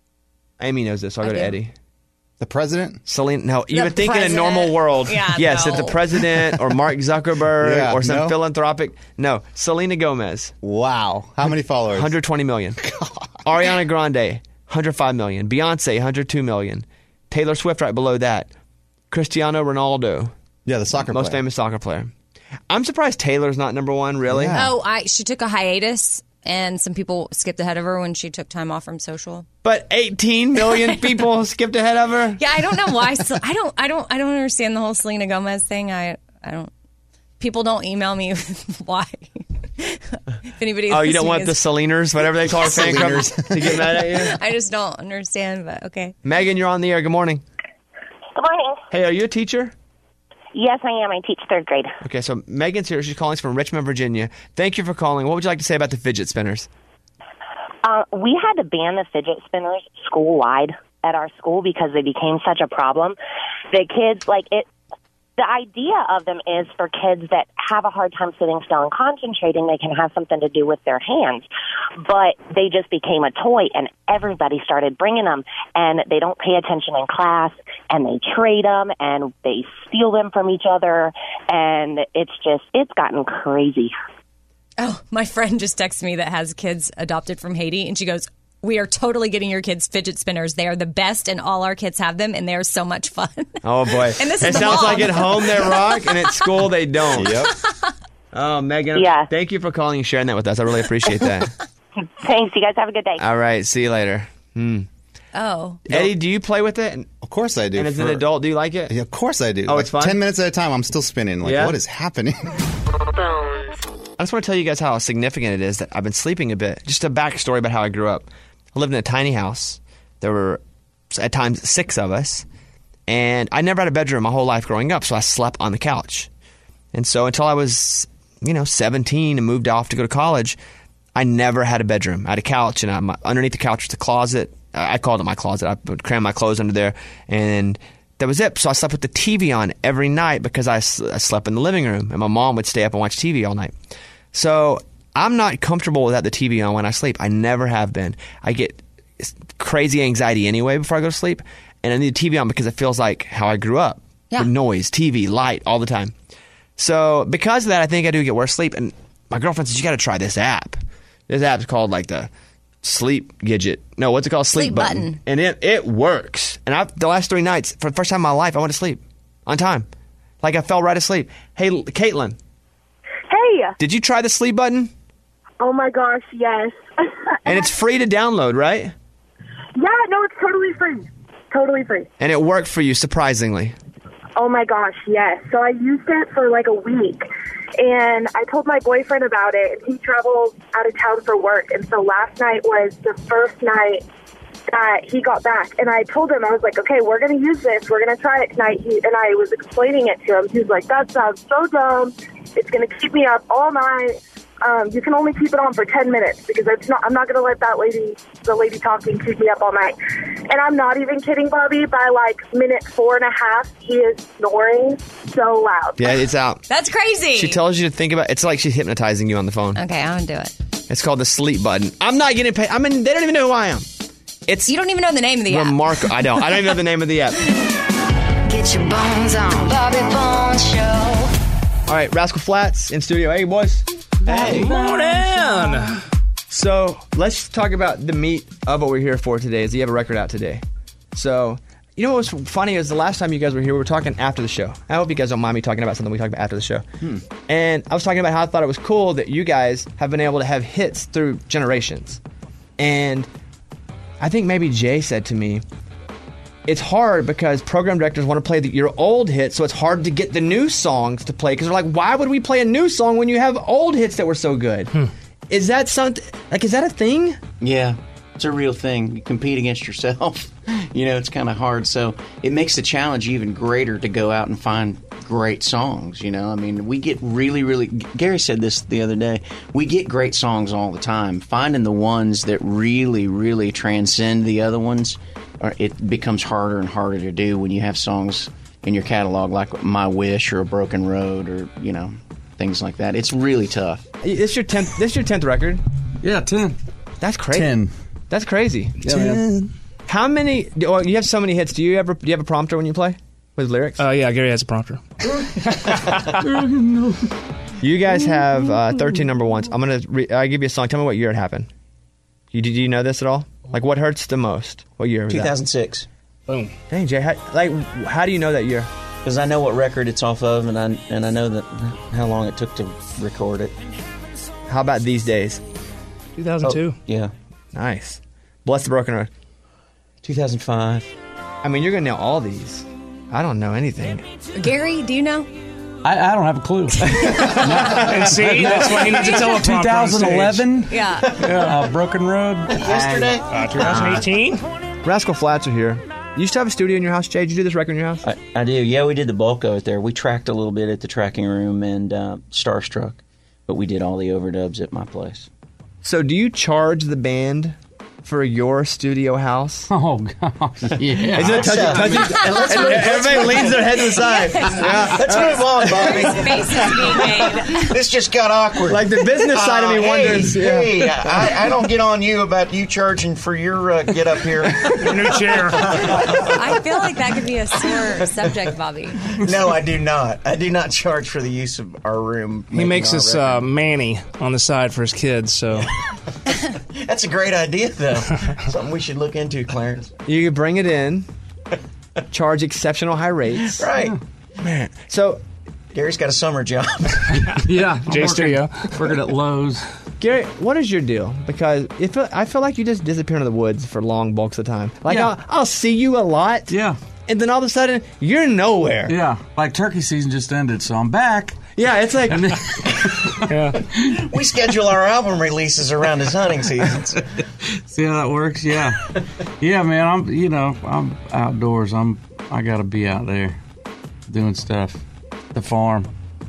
Amy knows this, so I'll I go to do. Eddie. The president? Celine, no, you The would think in a president. normal world. Yeah, yes, no. that the president or Mark Zuckerberg Yeah, or some no. philanthropic. No, Selena Gomez, Wow. How many followers? one hundred twenty million. Ariana Grande, one hundred five million. Beyonce, one hundred two million. Taylor Swift right below that. Cristiano Ronaldo, Yeah, the soccer most player. famous soccer player. I'm surprised Taylor's not number one, really. Yeah. Oh, I she took a hiatus, and some people skipped ahead of her when she took time off from social. But eighteen million people skipped ahead of her. Yeah, I don't know why. So, I don't. I don't. I don't understand the whole Selena Gomez thing. I. I don't. People don't email me why. If anybody Oh, you don't listening want the is- Saliners, whatever they call our fan club, to get mad at you? I just don't understand, but okay. Megan, you're on the air. Good morning. Good morning. Hey, are you a teacher? Yes, I am. I teach third grade. Okay, so Megan's here. She's calling us from Richmond, Virginia. Thank you for calling. What would you like to say about the fidget spinners? Uh, we had to ban the fidget spinners school-wide at our school because they became such a problem. The kids, like, it. The idea of them is for kids that have a hard time sitting still and concentrating, they can have something to do with their hands. But they just became a toy, and everybody started bringing them, and they don't pay attention in class, and they trade them, and they steal them from each other, and it's just, it's gotten crazy. Oh, my friend just texted me that has kids adopted from Haiti, and she goes, we are totally getting your kids fidget spinners. They are the best, and all our kids have them, and they are so much fun. Oh, boy. And this it is the sounds mom. like at home they rock, and at school they don't. Yep. Oh, Megan, Yeah. thank you for calling and sharing that with us. I really appreciate that. Thanks. You guys have a good day. All right, see you later. Hmm. Oh. Eddie, do you play with it? Of course I do. And as an For- adult, do you like it? Yeah, of course I do. Oh, Like, it's fun? Ten minutes at a time, I'm still spinning. Like, Yeah? what is happening? I just want to tell you guys how significant it is that I've been sleeping a bit. Just a backstory about how I grew up. I lived in a tiny house. There were, at times, six of us. And I never had a bedroom my whole life growing up, so I slept on the couch. And so until I was, you know, seventeen and moved off to go to college, I never had a bedroom. I had a couch, and I, my, underneath the couch was a closet. I called it my closet. I would cram my clothes under there, and that was it. So I slept with the T V on every night because I, s- I slept in the living room, and my mom would stay up and watch T V all night. So I'm not comfortable without the T V on when I sleep. I never have been. I get crazy anxiety anyway before I go to sleep, and I need the T V on because it feels like how I grew up. Yeah. With noise, T V, light, all the time. So because of that, I think I do get worse sleep. And my girlfriend says, you got to try this app. This app's called like the Sleep Gidget. No, what's it called? Sleep, Sleep button. Button. And it, it works. And I, the last three nights, for the first time in my life, I went to sleep on time. Like I fell right asleep. Hey, L- Caitlin, Hey! did you try the Sleep Button? Oh my gosh, yes. And it's free to download, right? Yeah, no, it's totally free. Totally free. And it worked for you, surprisingly. Oh my gosh, yes. So I used it for like a week, and I told my boyfriend about it, and he traveled out of town for work. And so last night was the first night that he got back, and I told him, I was like, okay, we're going to use this. We're going to try it tonight. He, and I was explaining it to him. He was like, that sounds so dumb. It's going to keep me up all night. Um, you can only keep it on for ten minutes because it's not, I'm not going to let that lady, the lady talking, keep me up all night. And I'm not even kidding, Bobby. By like minute four and a half, he is snoring so loud. Yeah, it's out. That's crazy. She tells you to think about. It's like she's hypnotizing you on the phone. Okay, I'm gonna do it. It's called the Sleep Button. I'm not getting paid. I mean, they don't even know who I am. It's You don't even know the name of the app. remarkable. I don't. I don't even know the name of the app. Get your bones on Bobby Bones Show. All right, Rascal Flatts in studio. Hey, boys. Hey. Morning. So let's talk about the meat of what we're here for today. Is you have a record out today? So you know what was funny is the last time you guys were here, we were talking after the show. I hope you guys don't mind me talking about something we talked about after the show. Hmm. And I was talking about how I thought it was cool that you guys have been able to have hits through generations. And I think maybe Jay said to me, it's hard because program directors want to play the, your old hits, so it's hard to get the new songs to play because they're like, why would we play a new song when you have old hits that were so good? Hmm. Is that something, like, is that a thing? Yeah, it's a real thing. You compete against yourself. You know, it's kind of hard. So it makes the challenge even greater to go out and find great songs. You know, I mean, we get really, really. Gary said this the other day. We get great songs all the time. Finding the ones that really, really transcend the other ones, or it becomes harder and harder to do when you have songs in your catalog like My Wish or A Broken Road or, you know, things like that. It's really tough. This your tenth. This your tenth record. Yeah, ten. That's crazy. Ten. That's crazy. Yeah, man. How many? Well, you have so many hits. Do you ever? Do you have a prompter when you play with lyrics? Uh, yeah, Gary has a prompter. You guys have uh, thirteen number ones. I'm gonna. Re- I give you a song. Tell me what year it happened. You, did you know this at all? Like, what hurts the most? What year was two thousand six. that? Boom. Dang, Jay. How, like, how do you know that year? Because I know what record it's off of, and I and I know that how long it took to record it. How about These Days? two thousand two. Oh, yeah. Nice. Bless the Broken Road. two thousand five. I mean, you're gonna know all these. I don't know anything. Gary, do you know? I, I don't have a clue. And see, that's why he needs a teleprompter on stage. twenty eleven Yeah. uh, Broken Road. Yesterday? Uh, twenty eighteen. Rascal Flatts are here. You used to have a studio in your house, Jay? Did you do this record in your house? I, I do. Yeah, we did the bulk of it there. We tracked a little bit at the tracking room and uh, Starstruck, but we did all the overdubs at my place. So do you charge the band for your studio house? Oh, gosh. Yeah. Is it touchy, touchy? Let's and move- everybody let's leans move- their head to the side. Yeah. Let's move on, Bobby. Space is being made. This just got awkward. Like the business side of me Uh, wonders. Hey, yeah. hey I, I don't get on you about you charging for your uh, get up here. Your new chair. I feel like that could be a sore subject, Bobby. No, I do not. I do not charge for the use of our room. He makes making us our uh, record. Manny on the side for his kids, so. That's a great idea, though. Something we should look into, Clarence. You could bring it in, charge exceptional high rates. Right. Man. So, Gary's got a summer job. Yeah. J Studio. Working at Lowe's. Gary, what is your deal? Because if I feel like you just disappear into the woods for long bulks of time. Like, Yeah. I'll, I'll see you a lot. Yeah. And then all of a sudden, you're nowhere. Yeah. Like turkey season just ended, so I'm back. Yeah, it's like. Yeah. We schedule our album releases around his hunting seasons. See how that works? Yeah. Yeah, man. I'm. You know, I'm outdoors. I'm. I gotta be out there doing stuff. The farm.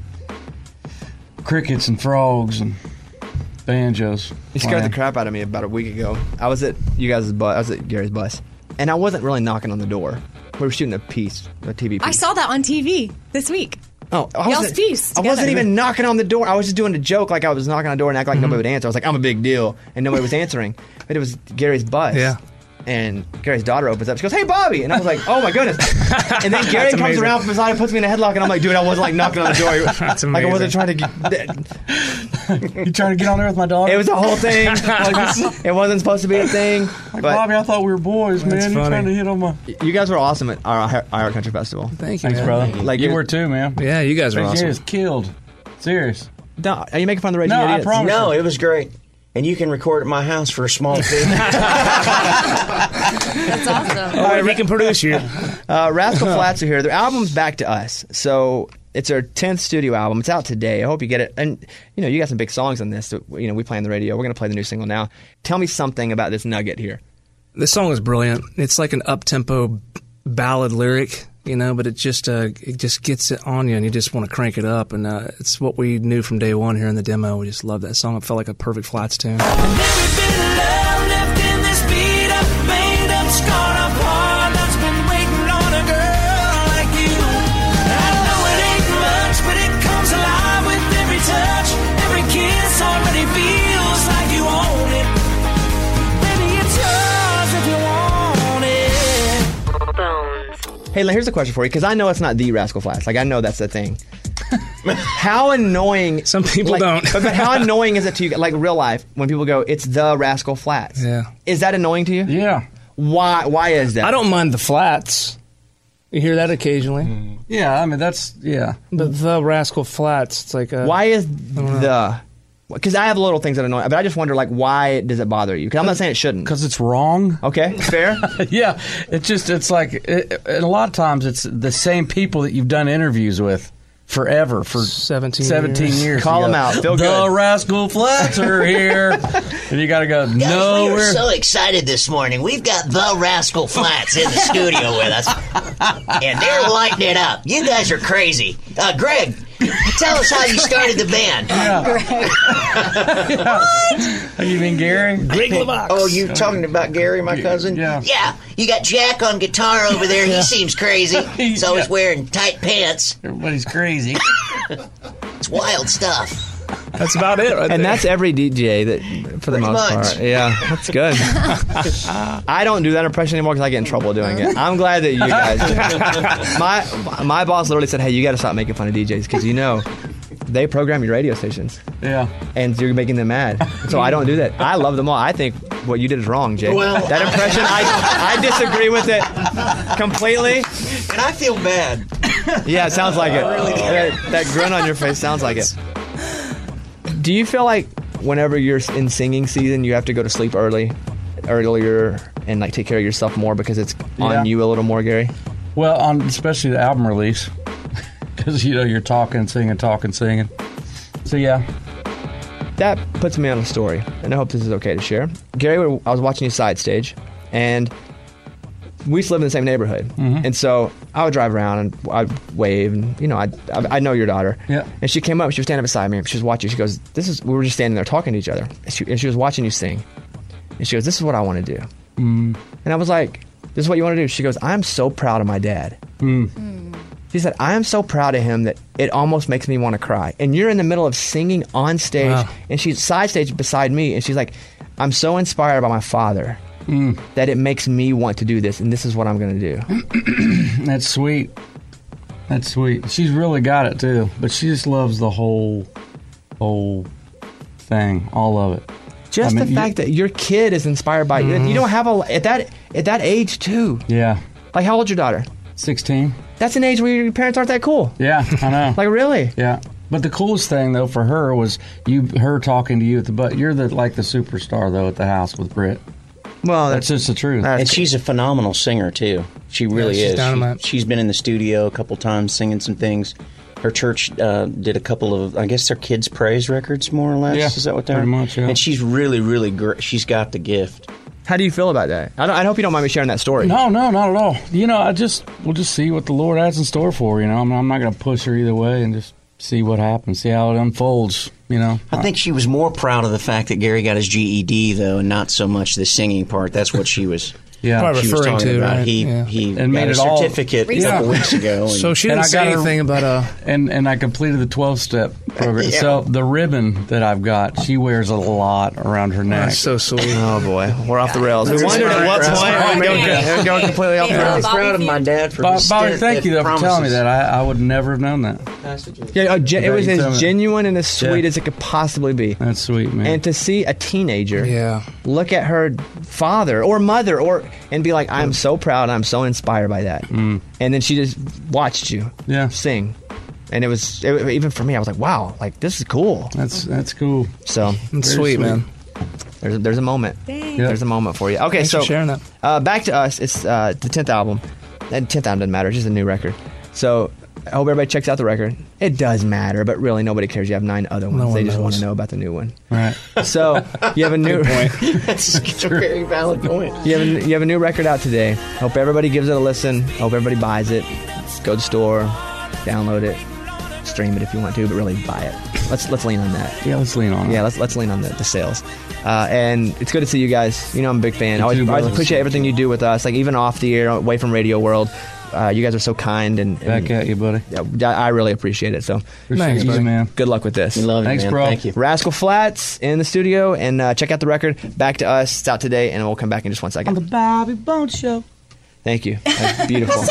Crickets and frogs and banjos. You scared the playing. crap out of me about a week ago. I was at you guys' bus. I was at Gary's bus, and I wasn't really knocking on the door. We were shooting a piece, a T V piece. I saw that on T V this week. Oh, I Y'all's wasn't, piece I wasn't together. even knocking on the door. I was just doing a joke, like I was knocking on the door and acting like nobody would answer. I was like, I'm a big deal, and nobody was answering. But it was Gary's bus. Yeah. And Gary's daughter opens up. She goes, "Hey, Bobby!" And I was like, "Oh my goodness!" And then Gary That's comes amazing. around from beside and puts me in a headlock, and I'm like, "Dude, I wasn't like knocking on the door. That's Like I wasn't amazing. trying to get." You trying to get on there with my dog? It was a whole thing. Like, this- it wasn't supposed to be a thing. Like, But Bobby, I thought we were boys, That's man. You funny. trying to hit on my? you guys were awesome at our our Country Festival. Thank you, Thanks, man. brother. Like, you it- were too, man. Yeah, you guys are Thanks, awesome. You just killed. Serious. No, are you making fun of the Raging No, I Idiots? promise. No, it was great. And you can record at my house for a small fee. That's awesome. All right, we can produce you. Uh, Rascal Flatts are here. Their album's Back to Us. So it's their tenth studio album. It's out today. I hope you get it. And, you know, you got some big songs on this that, you know, we play on the radio. We're going to play the new single now. Tell me something about this nugget here. This song is brilliant. It's like an up-tempo ballad lyric, you know, but it just uh, it just gets it on you, and you just want to crank it up. And uh, it's what we knew from day one here in the demo. We just love that song. It felt like a perfect Flats tune. Hey, here's a question for you, because I know it's not the Rascal Flatts. Like, I know that's the thing. How annoying... Some people like, don't. but, but how annoying is it to you, like real life, when people go, it's the Rascal Flatts? Yeah. Is that annoying to you? Yeah. Why Why is that? I don't mind the flats. You hear that occasionally. Yeah, I mean, that's, yeah. But the Rascal Flats, it's like a... Why is the... Because I have little things that annoy, but I just wonder, like, why does it bother you? Because I'm not saying it shouldn't. Because it's wrong. Okay, fair. Yeah, it's just, it's like, it, and a lot of times it's the same people that you've done interviews with forever for seventeen, seventeen years. years. Call You them go, out. Feel the good. Rascal Flats are here. And you got to go, Guys, no, we are we're... so excited this morning. We've got the Rascal Flats in the studio with us, and they're lighting it up. You guys are crazy. Uh, Greg, tell us how you started the band. What? You mean Gary? Greg LeVox. Oh, you talking about Gary, my cousin? Yeah. Yeah, you got Jack on guitar over there. He seems crazy. He's always Yeah. wearing tight pants. Everybody's crazy. It's wild stuff. That's about it right And there. that's every D J that, for the Pretty most much. part. Yeah, that's good. I don't do that impression anymore because I get in trouble doing it. I'm glad that you guys do. My, my boss literally said, hey, you got to stop making fun of D Js because, you know, they program your radio stations. Yeah. And you're making them mad. So I don't do that. I love them all. I think what you did is wrong, Jay. Well- that impression, I, I disagree with it completely. And I feel bad. Yeah, it sounds like it. That, that grin on your face sounds like it. Do you feel like whenever you're in singing season, you have to go to sleep early, earlier, and like take care of yourself more because it's on Yeah. you a little more, Gary? Well, on especially the album release. because you know you're talking, singing, talking, singing. So yeah. That puts me on a story, and I hope this is okay to share. Gary, I was watching you side stage, and we used to live in the same neighborhood. Mhm. And so I would drive around, and I'd wave, and, you know, I I know your daughter. Yeah. And she came up, she was standing beside me, she was watching, she goes, this is, we were just standing there talking to each other, and she, and she was watching you sing. And she goes, this is what I want to do. Mm. And I was like, this is what you want to do? She goes, I'm so proud of my dad. Mm. She said, I am so proud of him that it almost makes me want to cry. And you're in the middle of singing on stage, Wow. and she's side stage beside me, and she's like, I'm so inspired by my father Mm. that it makes me want to do this, and this is what I'm going to do. That's sweet. That's sweet. She's really got it too, but she just loves the whole, whole thing, all of it. Just I mean, the you- fact that your kid is inspired by you. Mhm. You don't have a at that at that age too. Yeah. Like, how old's your daughter? Sixteen. That's an age where your parents aren't that cool. Yeah, I know. Like, really? Yeah. But the coolest thing though for her was you, her talking to you at the butt. You're the like the superstar though at the house with Britt. Well, that's just the truth. And she's a phenomenal singer too. She really she's is. dynamite. She, she's been in the studio a couple times singing some things. Her church uh, did a couple of, I guess they're kids' praise records, more or less. Yeah, Is that what they're? pretty much, yeah. And she's really, really great. She's got the gift. How do you feel about that? I, don't, I hope you don't mind me sharing that story. No, no, not at all. You know, I just we'll just see what the Lord has in store for her. You know, I mean, I'm not going to push her either way, and just see what happens, see how it unfolds. You know, I think she was more proud of the fact that Gary got his G E D, though, and not so much the singing part. That's what she was. Yeah. Probably she was referring talking to, about. right? He Yeah. he And got made a it all- certificate a Yeah. couple weeks ago. And, So she And didn't I say got her- anything about uh and and I completed the twelve step program. Yeah. So the ribbon that I've got, she wears a lot around her neck. That's so sweet. Oh boy, we're off the rails. We That's wondered at what right. point That's we're right. going, we're going completely off the I'm rails. proud of my dad for Bob, his Bobby, stint thank at you though for telling me Promises. that. I, I would never have known that. Yeah, uh, gen- it was Yeah, you tell as me. genuine and as sweet Yeah. as it could possibly be. That's sweet, man. And to see a teenager Yeah. look at her father or mother or and be like, I'm so proud, I'm so inspired by that. Mm. And then she just watched you Yeah. sing. And it was, it, even for me, I was like, wow, like, this is cool. That's that's cool. So, It's Very sweet, sweet. man. there's, there's a moment. Thanks. Yeah. There's a moment for you. Okay, Thanks so for sharing that. Uh, back to us. It's uh, the tenth album. And tenth album doesn't matter. It's just a new record. So I hope everybody checks out the record. It does matter, but really nobody cares. You have nine other ones. No one they just knows. want to know about the new one. Right. So you have a new That's a very valid point. you have a, you have a new record out today. Hope everybody gives it a listen. Hope everybody buys it. Go to the store, download it, stream it if you want to, but really buy it. Let's let's lean on that. Yeah, let's lean on it. Yeah, let's let's lean on the, the sales. Uh, and it's good to see you guys. You know, I'm a big fan. I always, too, I always brother. appreciate everything you do with us. Like, even off the air, away from Radio World, uh, you guys are so kind. And, and Back at you, buddy. yeah, I really appreciate it. So Appreciate Thanks, you, buddy. man. good luck with this. We love you, Thanks, man. bro. Thank you. Rascal Flatts in the studio, and uh, check out the record. Back to us. It's out today, and we'll come back in just one second. The Bobby Bones Show. Thank you. That's beautiful.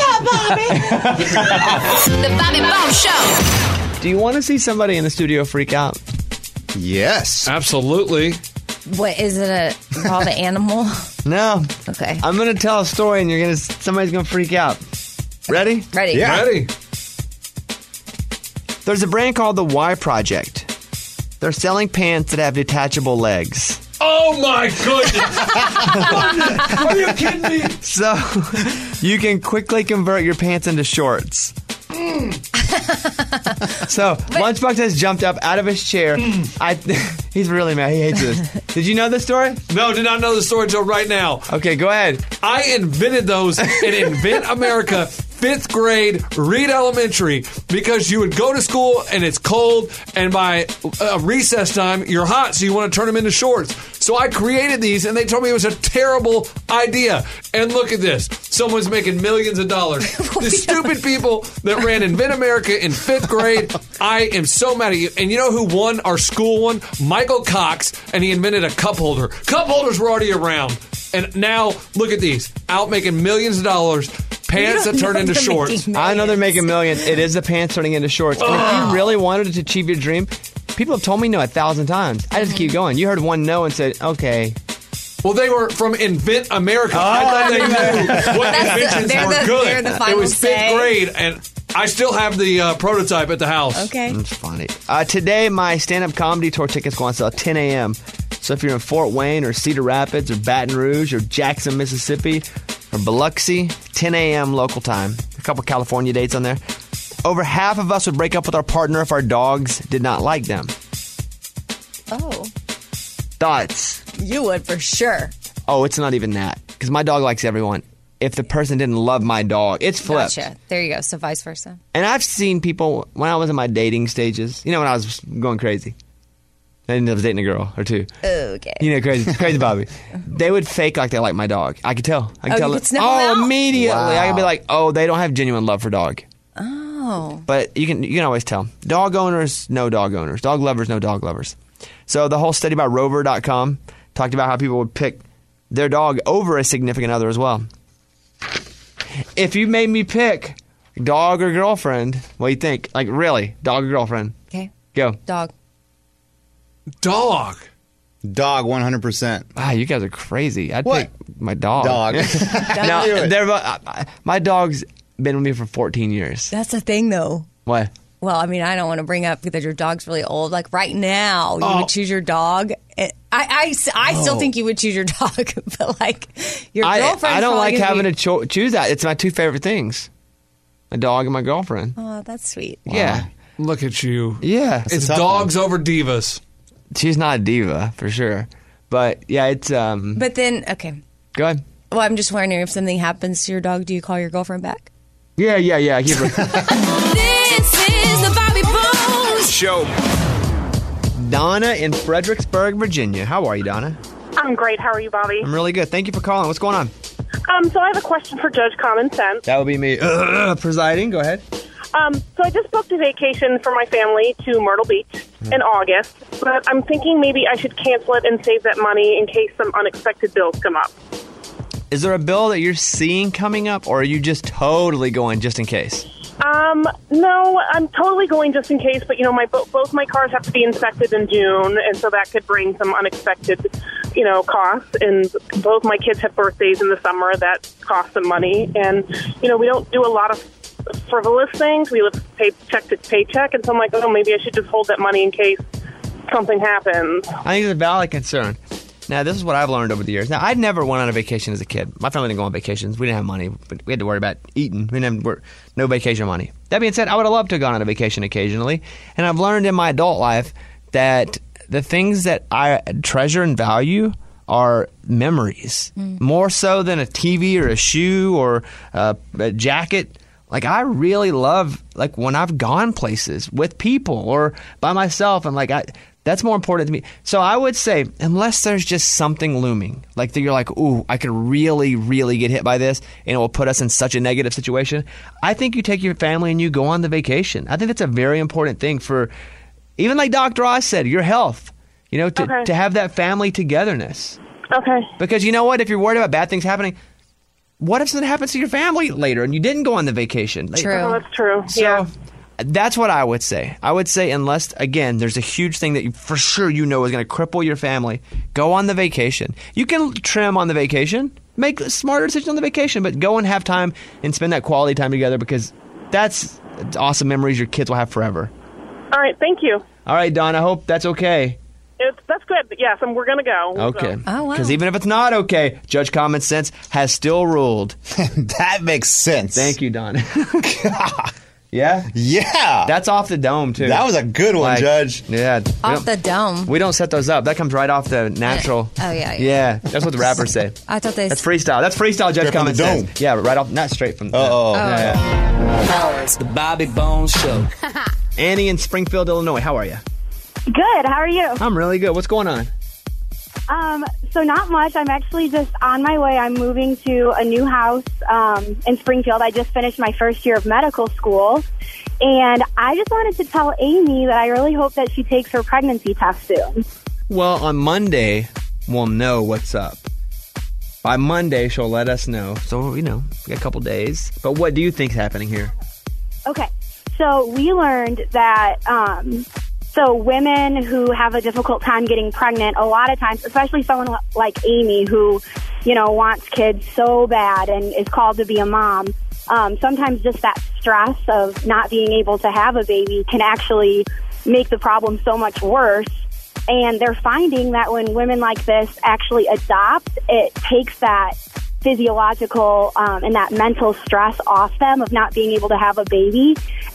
The Bobby Bones Show. Do you want to see somebody in the studio freak out? Yes. Absolutely. What is it? A called an animal? No. Okay. I'm gonna tell a story, and you're gonna somebody's gonna freak out. Ready? Ready? Yeah. Ready? There's a brand called the Y Project. They're selling pants that have detachable legs. Oh my goodness! Are you kidding me? So you can quickly convert your pants into shorts. So Lunchbox has jumped up out of his chair. I, he's really mad. He hates this. Did you know this story? No, did not know the story until right now. Okay, go ahead. I invented those in Invent America, fifth grade, Reed Elementary, because you would go to school and it's cold, and by uh, recess time, you're hot, so you want to turn them into shorts. So I created these, and they told me it was a terrible idea. And look at this. Someone's making millions of dollars. The stupid people that ran Invent America in fifth grade, I am so mad at you. And you know who won our school one? Michael Cox, and he invented a cup holder. Cup holders were already around. And now, look at these. Out making millions of dollars. Pants that turn into shorts. I know they're making millions. It is the pants turning into shorts. And if you really wanted to achieve your dream, people have told me no a thousand times. I just keep going. You heard one no and said, okay. Well, they were from Invent America. I thought they knew what That's the- inventions they're were the- good. they're the It final was fifth say. grade, and I still have the uh, prototype at the house. Okay. That's funny. Uh, today, my stand-up comedy tour tickets go on sale at ten a.m. So if you're in Fort Wayne or Cedar Rapids or Baton Rouge or Jackson, Mississippi or Biloxi, ten a.m. local time. A couple California dates on there. Over half of us would break up with our partner if our dogs did not like them. Oh. Thoughts? You would for sure. Oh, it's not even that. Because my dog likes everyone. If the person didn't love my dog, it's flipped. Gotcha. There you go. So vice versa. And I've seen people, when I was in my dating stages, you know, when I was going crazy. I ended up dating a girl or two. Okay. You know, crazy, crazy Bobby. They would fake like they like my dog. I could tell. I could Oh, tell you it- could sniff oh, them out? immediately. I could be Wow. like, oh, they don't have genuine love for dog. Oh. But you can you can always tell. Dog owners, no dog owners. Dog lovers, no dog lovers. So the whole study by Rover dot com talked about how people would pick their dog over a significant other as well. If you made me pick dog or girlfriend, what do you think? Like, really? Dog or girlfriend? Okay. Go. Dog. Dog. Dog, one hundred percent. Wow, you guys are crazy. I'd What? pick my dog. Dog. now, Do it. they're, uh, my dog's been with me for fourteen years. That's the thing, though. What? Well, I mean, I don't want to bring up that your dog's really old. Like right now, you Oh. would choose your dog. It- I, I, I still Oh. think you would choose your dog, but like your I, girlfriend. I don't like having to cho- choose that. It's my two favorite things. My dog and my girlfriend. Oh, that's sweet. Yeah. Look at you. Yeah. It's dogs over divas. She's not a diva, for sure. But, yeah, it's... um. But then, okay. Go ahead. Well, I'm just wondering if something happens to your dog, do you call your girlfriend back? Yeah, yeah, yeah. I keep her. This is the Bobby Bones Show. Donna in Fredericksburg, Virginia. How are you, Donna? I'm great. How are you, Bobby? I'm really good. Thank you for calling. What's going on? Um, so I have a question for Judge Common Sense. That would be me uh, presiding. Go ahead. Um, so I just booked a vacation for my family to Myrtle Beach in August, but I'm thinking maybe I should cancel it and save that money in case some unexpected bills come up. Is there a bill that you're seeing coming up, or are you just totally going just in case? Um, no, I'm totally going just in case, but you know, my bo- both my cars have to be inspected in June, and so that could bring some unexpected, you know, costs. And both my kids have birthdays in the summer that cost some money, and you know, we don't do a lot of frivolous things. We live paycheck to paycheck, and so I'm like, oh, maybe I should just hold that money in case something happens. I think it's a valid concern. Now, this is what I've learned over the years. Now, I'd never went on a vacation as a kid. My family didn't go on vacations. We didn't have money, but we had to worry about eating. We didn't have wor- no vacation money. That being said, I would have loved to have gone on a vacation occasionally. And I've learned in my adult life that the things that I treasure and value are memories, more so than a T V or a shoe or a, a jacket. Like, I really love, like, when I've gone places with people or by myself, and, like, I... That's more important to me. So I would say, unless there's just something looming, like that you're like, ooh, I could really, really get hit by this, and it will put us in such a negative situation, I think you take your family and you go on the vacation. I think that's a very important thing for, even like Doctor Oz said, your health, you know, to, Okay. to have that family togetherness. Okay. Because you know what? If you're worried about bad things happening, what if something happens to your family later and you didn't go on the vacation? Like- True. Oh, that's true. So, yeah. That's what I would say. I would say unless, again, there's a huge thing that you, for sure you know is going to cripple your family, go on the vacation. You can trim on the vacation, make smarter decisions on the vacation, but go and have time and spend that quality time together, because that's awesome memories your kids will have forever. All right. Thank you. All right, Don, I hope that's okay. It's, that's good. Yes, and we're going to go. We'll Okay. go. Oh, wow. Because even if it's not okay, Judge Common Sense has still ruled. That makes sense. Thank you, Don. Yeah? Yeah. That's off the dome, too. That was a good one, Judge. Yeah. we Off don't- the dome. We don't set those up. That comes right off the natural. Oh, yeah, yeah. Yeah, that's what the rappers say. I thought they. That's freestyle. That's freestyle, Judge Straight from Common the dome. Sense. Yeah, right off, not straight from the Oh. Yeah, yeah. It's the Bobby Bones Show. Annie in Springfield, Illinois. How are you? Good. How are you? I'm really good. What's going on? Um, so not much. I'm actually just on my way. I'm moving to a new house um, in Springfield. I just finished my first year of medical school. And I just wanted to tell Amy that I really hope that she takes her pregnancy test soon. Well, on Monday, we'll know what's up. By Monday, she'll let us know. So, you know, we got a couple days. But what do you think's happening here? Okay. So we learned that um, so women who have a difficult time getting pregnant, a lot of times, especially someone like Amy who, you know, wants kids so bad and is called to be a mom, um, sometimes just that stress of not being able to have a baby can actually make the problem so much worse. And they're finding that when women like this actually adopt, it takes that physiological um, and that mental stress off them of not being able to have a baby.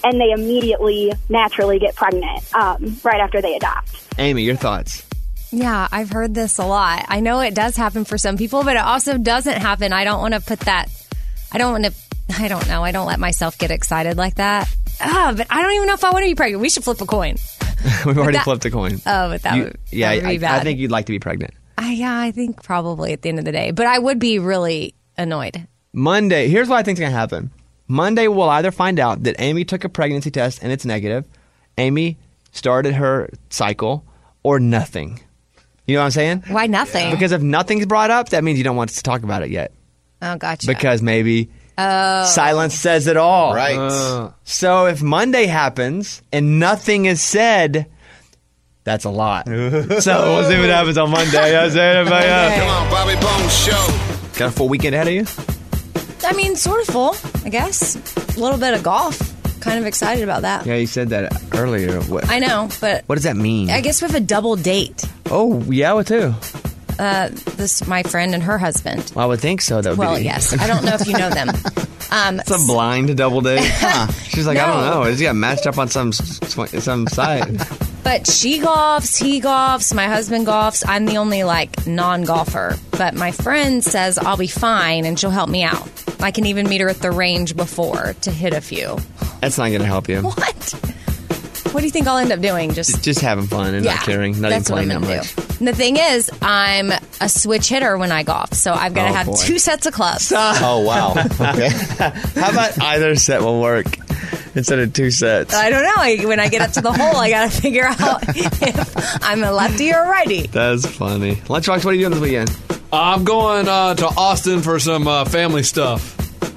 and they immediately naturally get pregnant um, right after they adopt. Amy, your thoughts? Yeah, I've heard this a lot. I know it does happen for some people, but it also doesn't happen. I don't want to put that, I don't want to, I don't know. I don't let myself get excited like that. Ah, but I don't even know if I want to be pregnant. We should flip a coin. We've already that- flipped a coin. Oh, but that You- would, yeah, that would be I, bad. I think you'd like to be pregnant. I, yeah, I think probably at the end of the day. But I would be really annoyed. Monday, here's what I think's going to happen. Monday, we'll either find out that Amy took a pregnancy test and it's negative, Amy started her cycle, or nothing. You know what I'm saying? Why nothing? Because if nothing's brought up, that means you don't want us to talk about it yet. Oh, gotcha. Because maybe Oh. silence says it all. Right. Uh, so if Monday happens and nothing is said, that's a lot. So we'll see what happens on Monday. I say it, Okay. Come on, Bobby Bones Show. Got a full weekend ahead of you? I mean, sort of full, I guess. A little bit of golf. Kind of excited about that. Yeah, you said that earlier. What, I know, but what does that mean? I guess we have a double date. Oh, yeah, what too? Uh, this my friend and her husband. Well, I would think so. That would Well, be yes. I don't know if you know them. Um, It's a blind double date. Huh. She's like, I don't No. know. It just got matched up on some some site. But she golfs, he golfs, my husband golfs. I'm the only like non-golfer. But my friend says I'll be fine and she'll help me out. I can even meet her at the range before to hit a few. That's not going to help you. What? What do you think I'll end up doing? Just Just having fun and yeah, not caring, not that's even what I'm playing gonna that do. much. And the thing is, I'm a switch hitter when I golf, so I've got to Oh, have boy. two sets of clubs. Oh, wow. Okay. How about either set will work instead of two sets? I don't know. I, when I get up to the hole, I got to figure out if I'm a lefty or a righty. That's funny. Lunchbox, what are you doing this weekend? I'm going uh, to Austin for some uh, family stuff.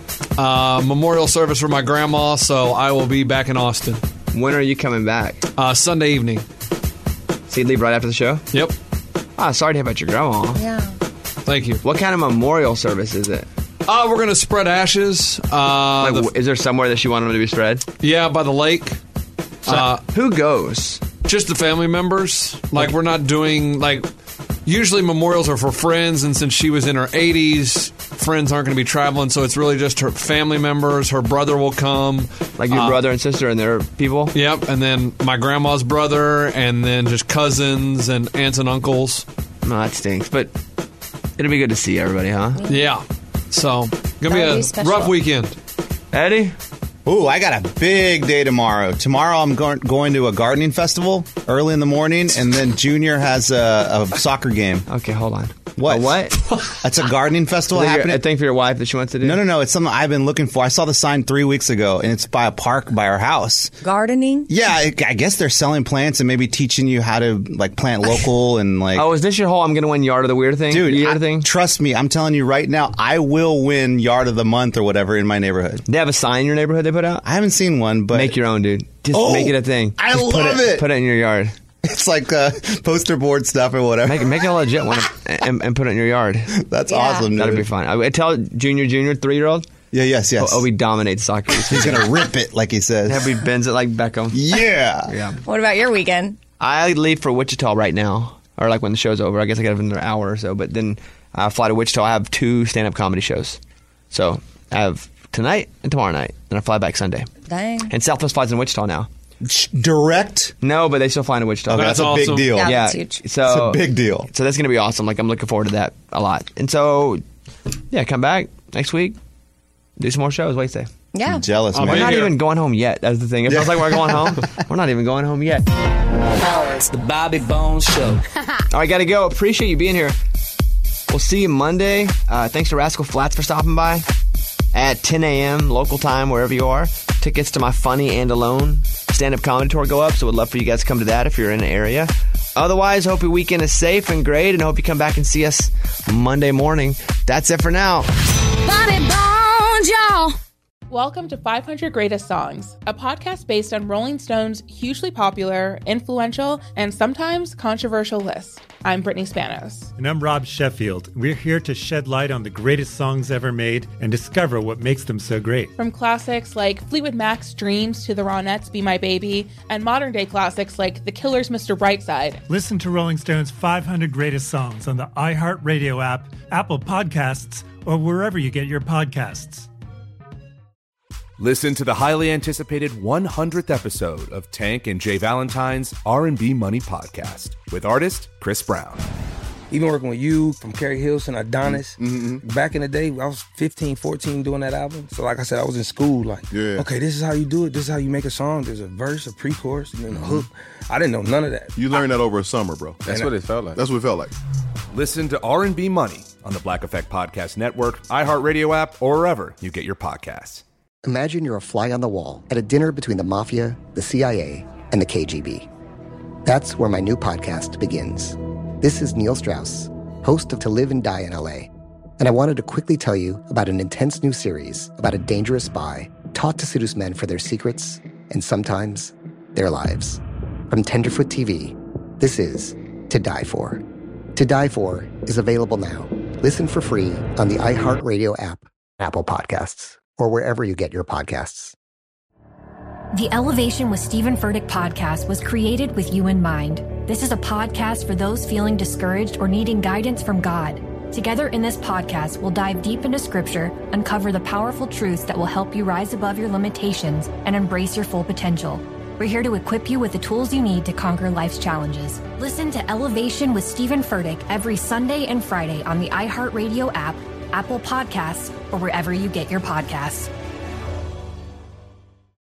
Uh, memorial service for my grandma, so I will be back in Austin. When are you coming back? Uh, Sunday evening. So you leave right after the show? Yep. Ah, sorry to hear about your grandma. Yeah. Thank you. What kind of memorial service is it? Uh, we're going to spread ashes. Uh, Like, the- w- is there somewhere that she wanted them to be spread? yeah, by the lake. So Uh, who goes? Just the family members. Like, we're not doing, like, usually memorials are for friends, and since she was in her eighties, friends aren't going to be traveling, so it's really just her family members. Her brother will come. Like your Uh, brother and sister and their people? Yep, and then my grandma's brother, and then just cousins and aunts and uncles. No, that stinks. But it'll be good to see everybody, huh? Yeah. So, gonna That'll be be a special. rough weekend. Eddie? Ooh, I got a big day tomorrow. Tomorrow I'm going going to a gardening festival early in the morning, and then Junior has a, a soccer game. Okay, hold on. What? A what? It's a gardening festival Is that your- happening. a thing for your wife that she wants to do? No, no, no. It's something I've been looking for. I saw the sign three weeks ago, and it's by a park by our house. Gardening? Yeah, I, I guess they're selling plants and maybe teaching you how to like plant local and like. Oh, is this your whole I'm going to win yard of the weird thing? Dude, Year I- thing? trust me, I'm telling you right now, I will win yard of the month or whatever in my neighborhood. They have a sign in your neighborhood they put out? I haven't seen one, but Make your own, dude. Just Oh, make it a thing. I Just put love it, it. Put it in your yard. it's like uh, poster board stuff or whatever. Make, make it a legit one and, and put it in your yard. That's Yeah. awesome, dude. That'd be fun. I, I tell Junior, Junior, three-year-old, Yeah, yes, yes. oh, we dominate soccer. He's gonna rip it like he says. Have we bends it like Beckham? Yeah. Yeah. What about your weekend? I leave for Wichita right now, or like when the show's over. I guess I got another hour or so, but then I fly to Wichita. I have two stand-up comedy shows. So I have tonight and tomorrow night, and I fly back Sunday. Dang. And Southwest flies in Wichita now. Direct. No, but they still fly in Wichita. Okay, That's that's, a awesome. big deal. Yeah, Yeah, that's huge. so It's a big deal. So that's gonna be awesome. Like I'm looking forward to that a lot. And so, yeah, come back next week, do some more shows. What do you say? Yeah. I'm jealous, I'll man. We're be not here. even going home yet. That's the thing. It feels like we're going home. We're not even going home yet. It's the Bobby Bones Show. All right, gotta go. Appreciate you being here. We'll see you Monday. Uh, thanks to Rascal Flats for stopping by at ten a.m. local time, wherever you are. Tickets to my Funny and Alone stand-up comedy tour go up, so would love for you guys to come to that if you're in the area. Otherwise, hope your weekend is safe and great, and hope you come back and see us Monday morning. That's it for now. Bobby Bones, y'all. Welcome to five hundred Greatest Songs, a podcast based on Rolling Stone's hugely popular, influential, and sometimes controversial list. I'm Brittany Spanos. And I'm Rob Sheffield. We're here to shed light on the greatest songs ever made and discover what makes them so great. From classics like Fleetwood Mac's Dreams to the Ronettes' Be My Baby, and modern day classics like The Killer's Mister Brightside. Listen to Rolling Stone's five hundred Greatest Songs on the iHeartRadio app, Apple Podcasts, or wherever you get your podcasts. Listen to the highly anticipated one hundredth episode of Tank and Jay Valentine's R and B Money Podcast with artist Chris Brown. Even working with you, from Carrie Hilson, Adonis. Mm-hmm. Back in the day, I was fifteen, fourteen doing that album. So like I said, I was in school like, Yeah. okay, this is how you do it. This is how you make a song. There's a verse, a pre-chorus, and then a hook. I didn't know none of that. You learned that over a summer, bro. That's what it felt like. That's what it felt like. Listen to R and B Money on the Black Effect Podcast Network, iHeartRadio app, or wherever you get your podcasts. Imagine you're a fly on the wall at a dinner between the mafia, the C I A, and the K G B. That's where my new podcast begins. This is Neil Strauss, host of To Live and Die in L A, and I wanted to quickly tell you about an intense new series about a dangerous spy taught to seduce men for their secrets and sometimes their lives. From Tenderfoot T V, this is To Die For. To Die For is available now. Listen for free on the iHeartRadio app, Apple Podcasts, or wherever you get your podcasts. The Elevation with Stephen Furtick podcast was created with you in mind. This is a podcast for those feeling discouraged or needing guidance from God. Together in this podcast, we'll dive deep into Scripture, uncover the powerful truths that will help you rise above your limitations and embrace your full potential. We're here to equip you with the tools you need to conquer life's challenges. Listen to Elevation with Stephen Furtick every Sunday and Friday on the iHeartRadio app, Apple Podcasts, or wherever you get your podcasts.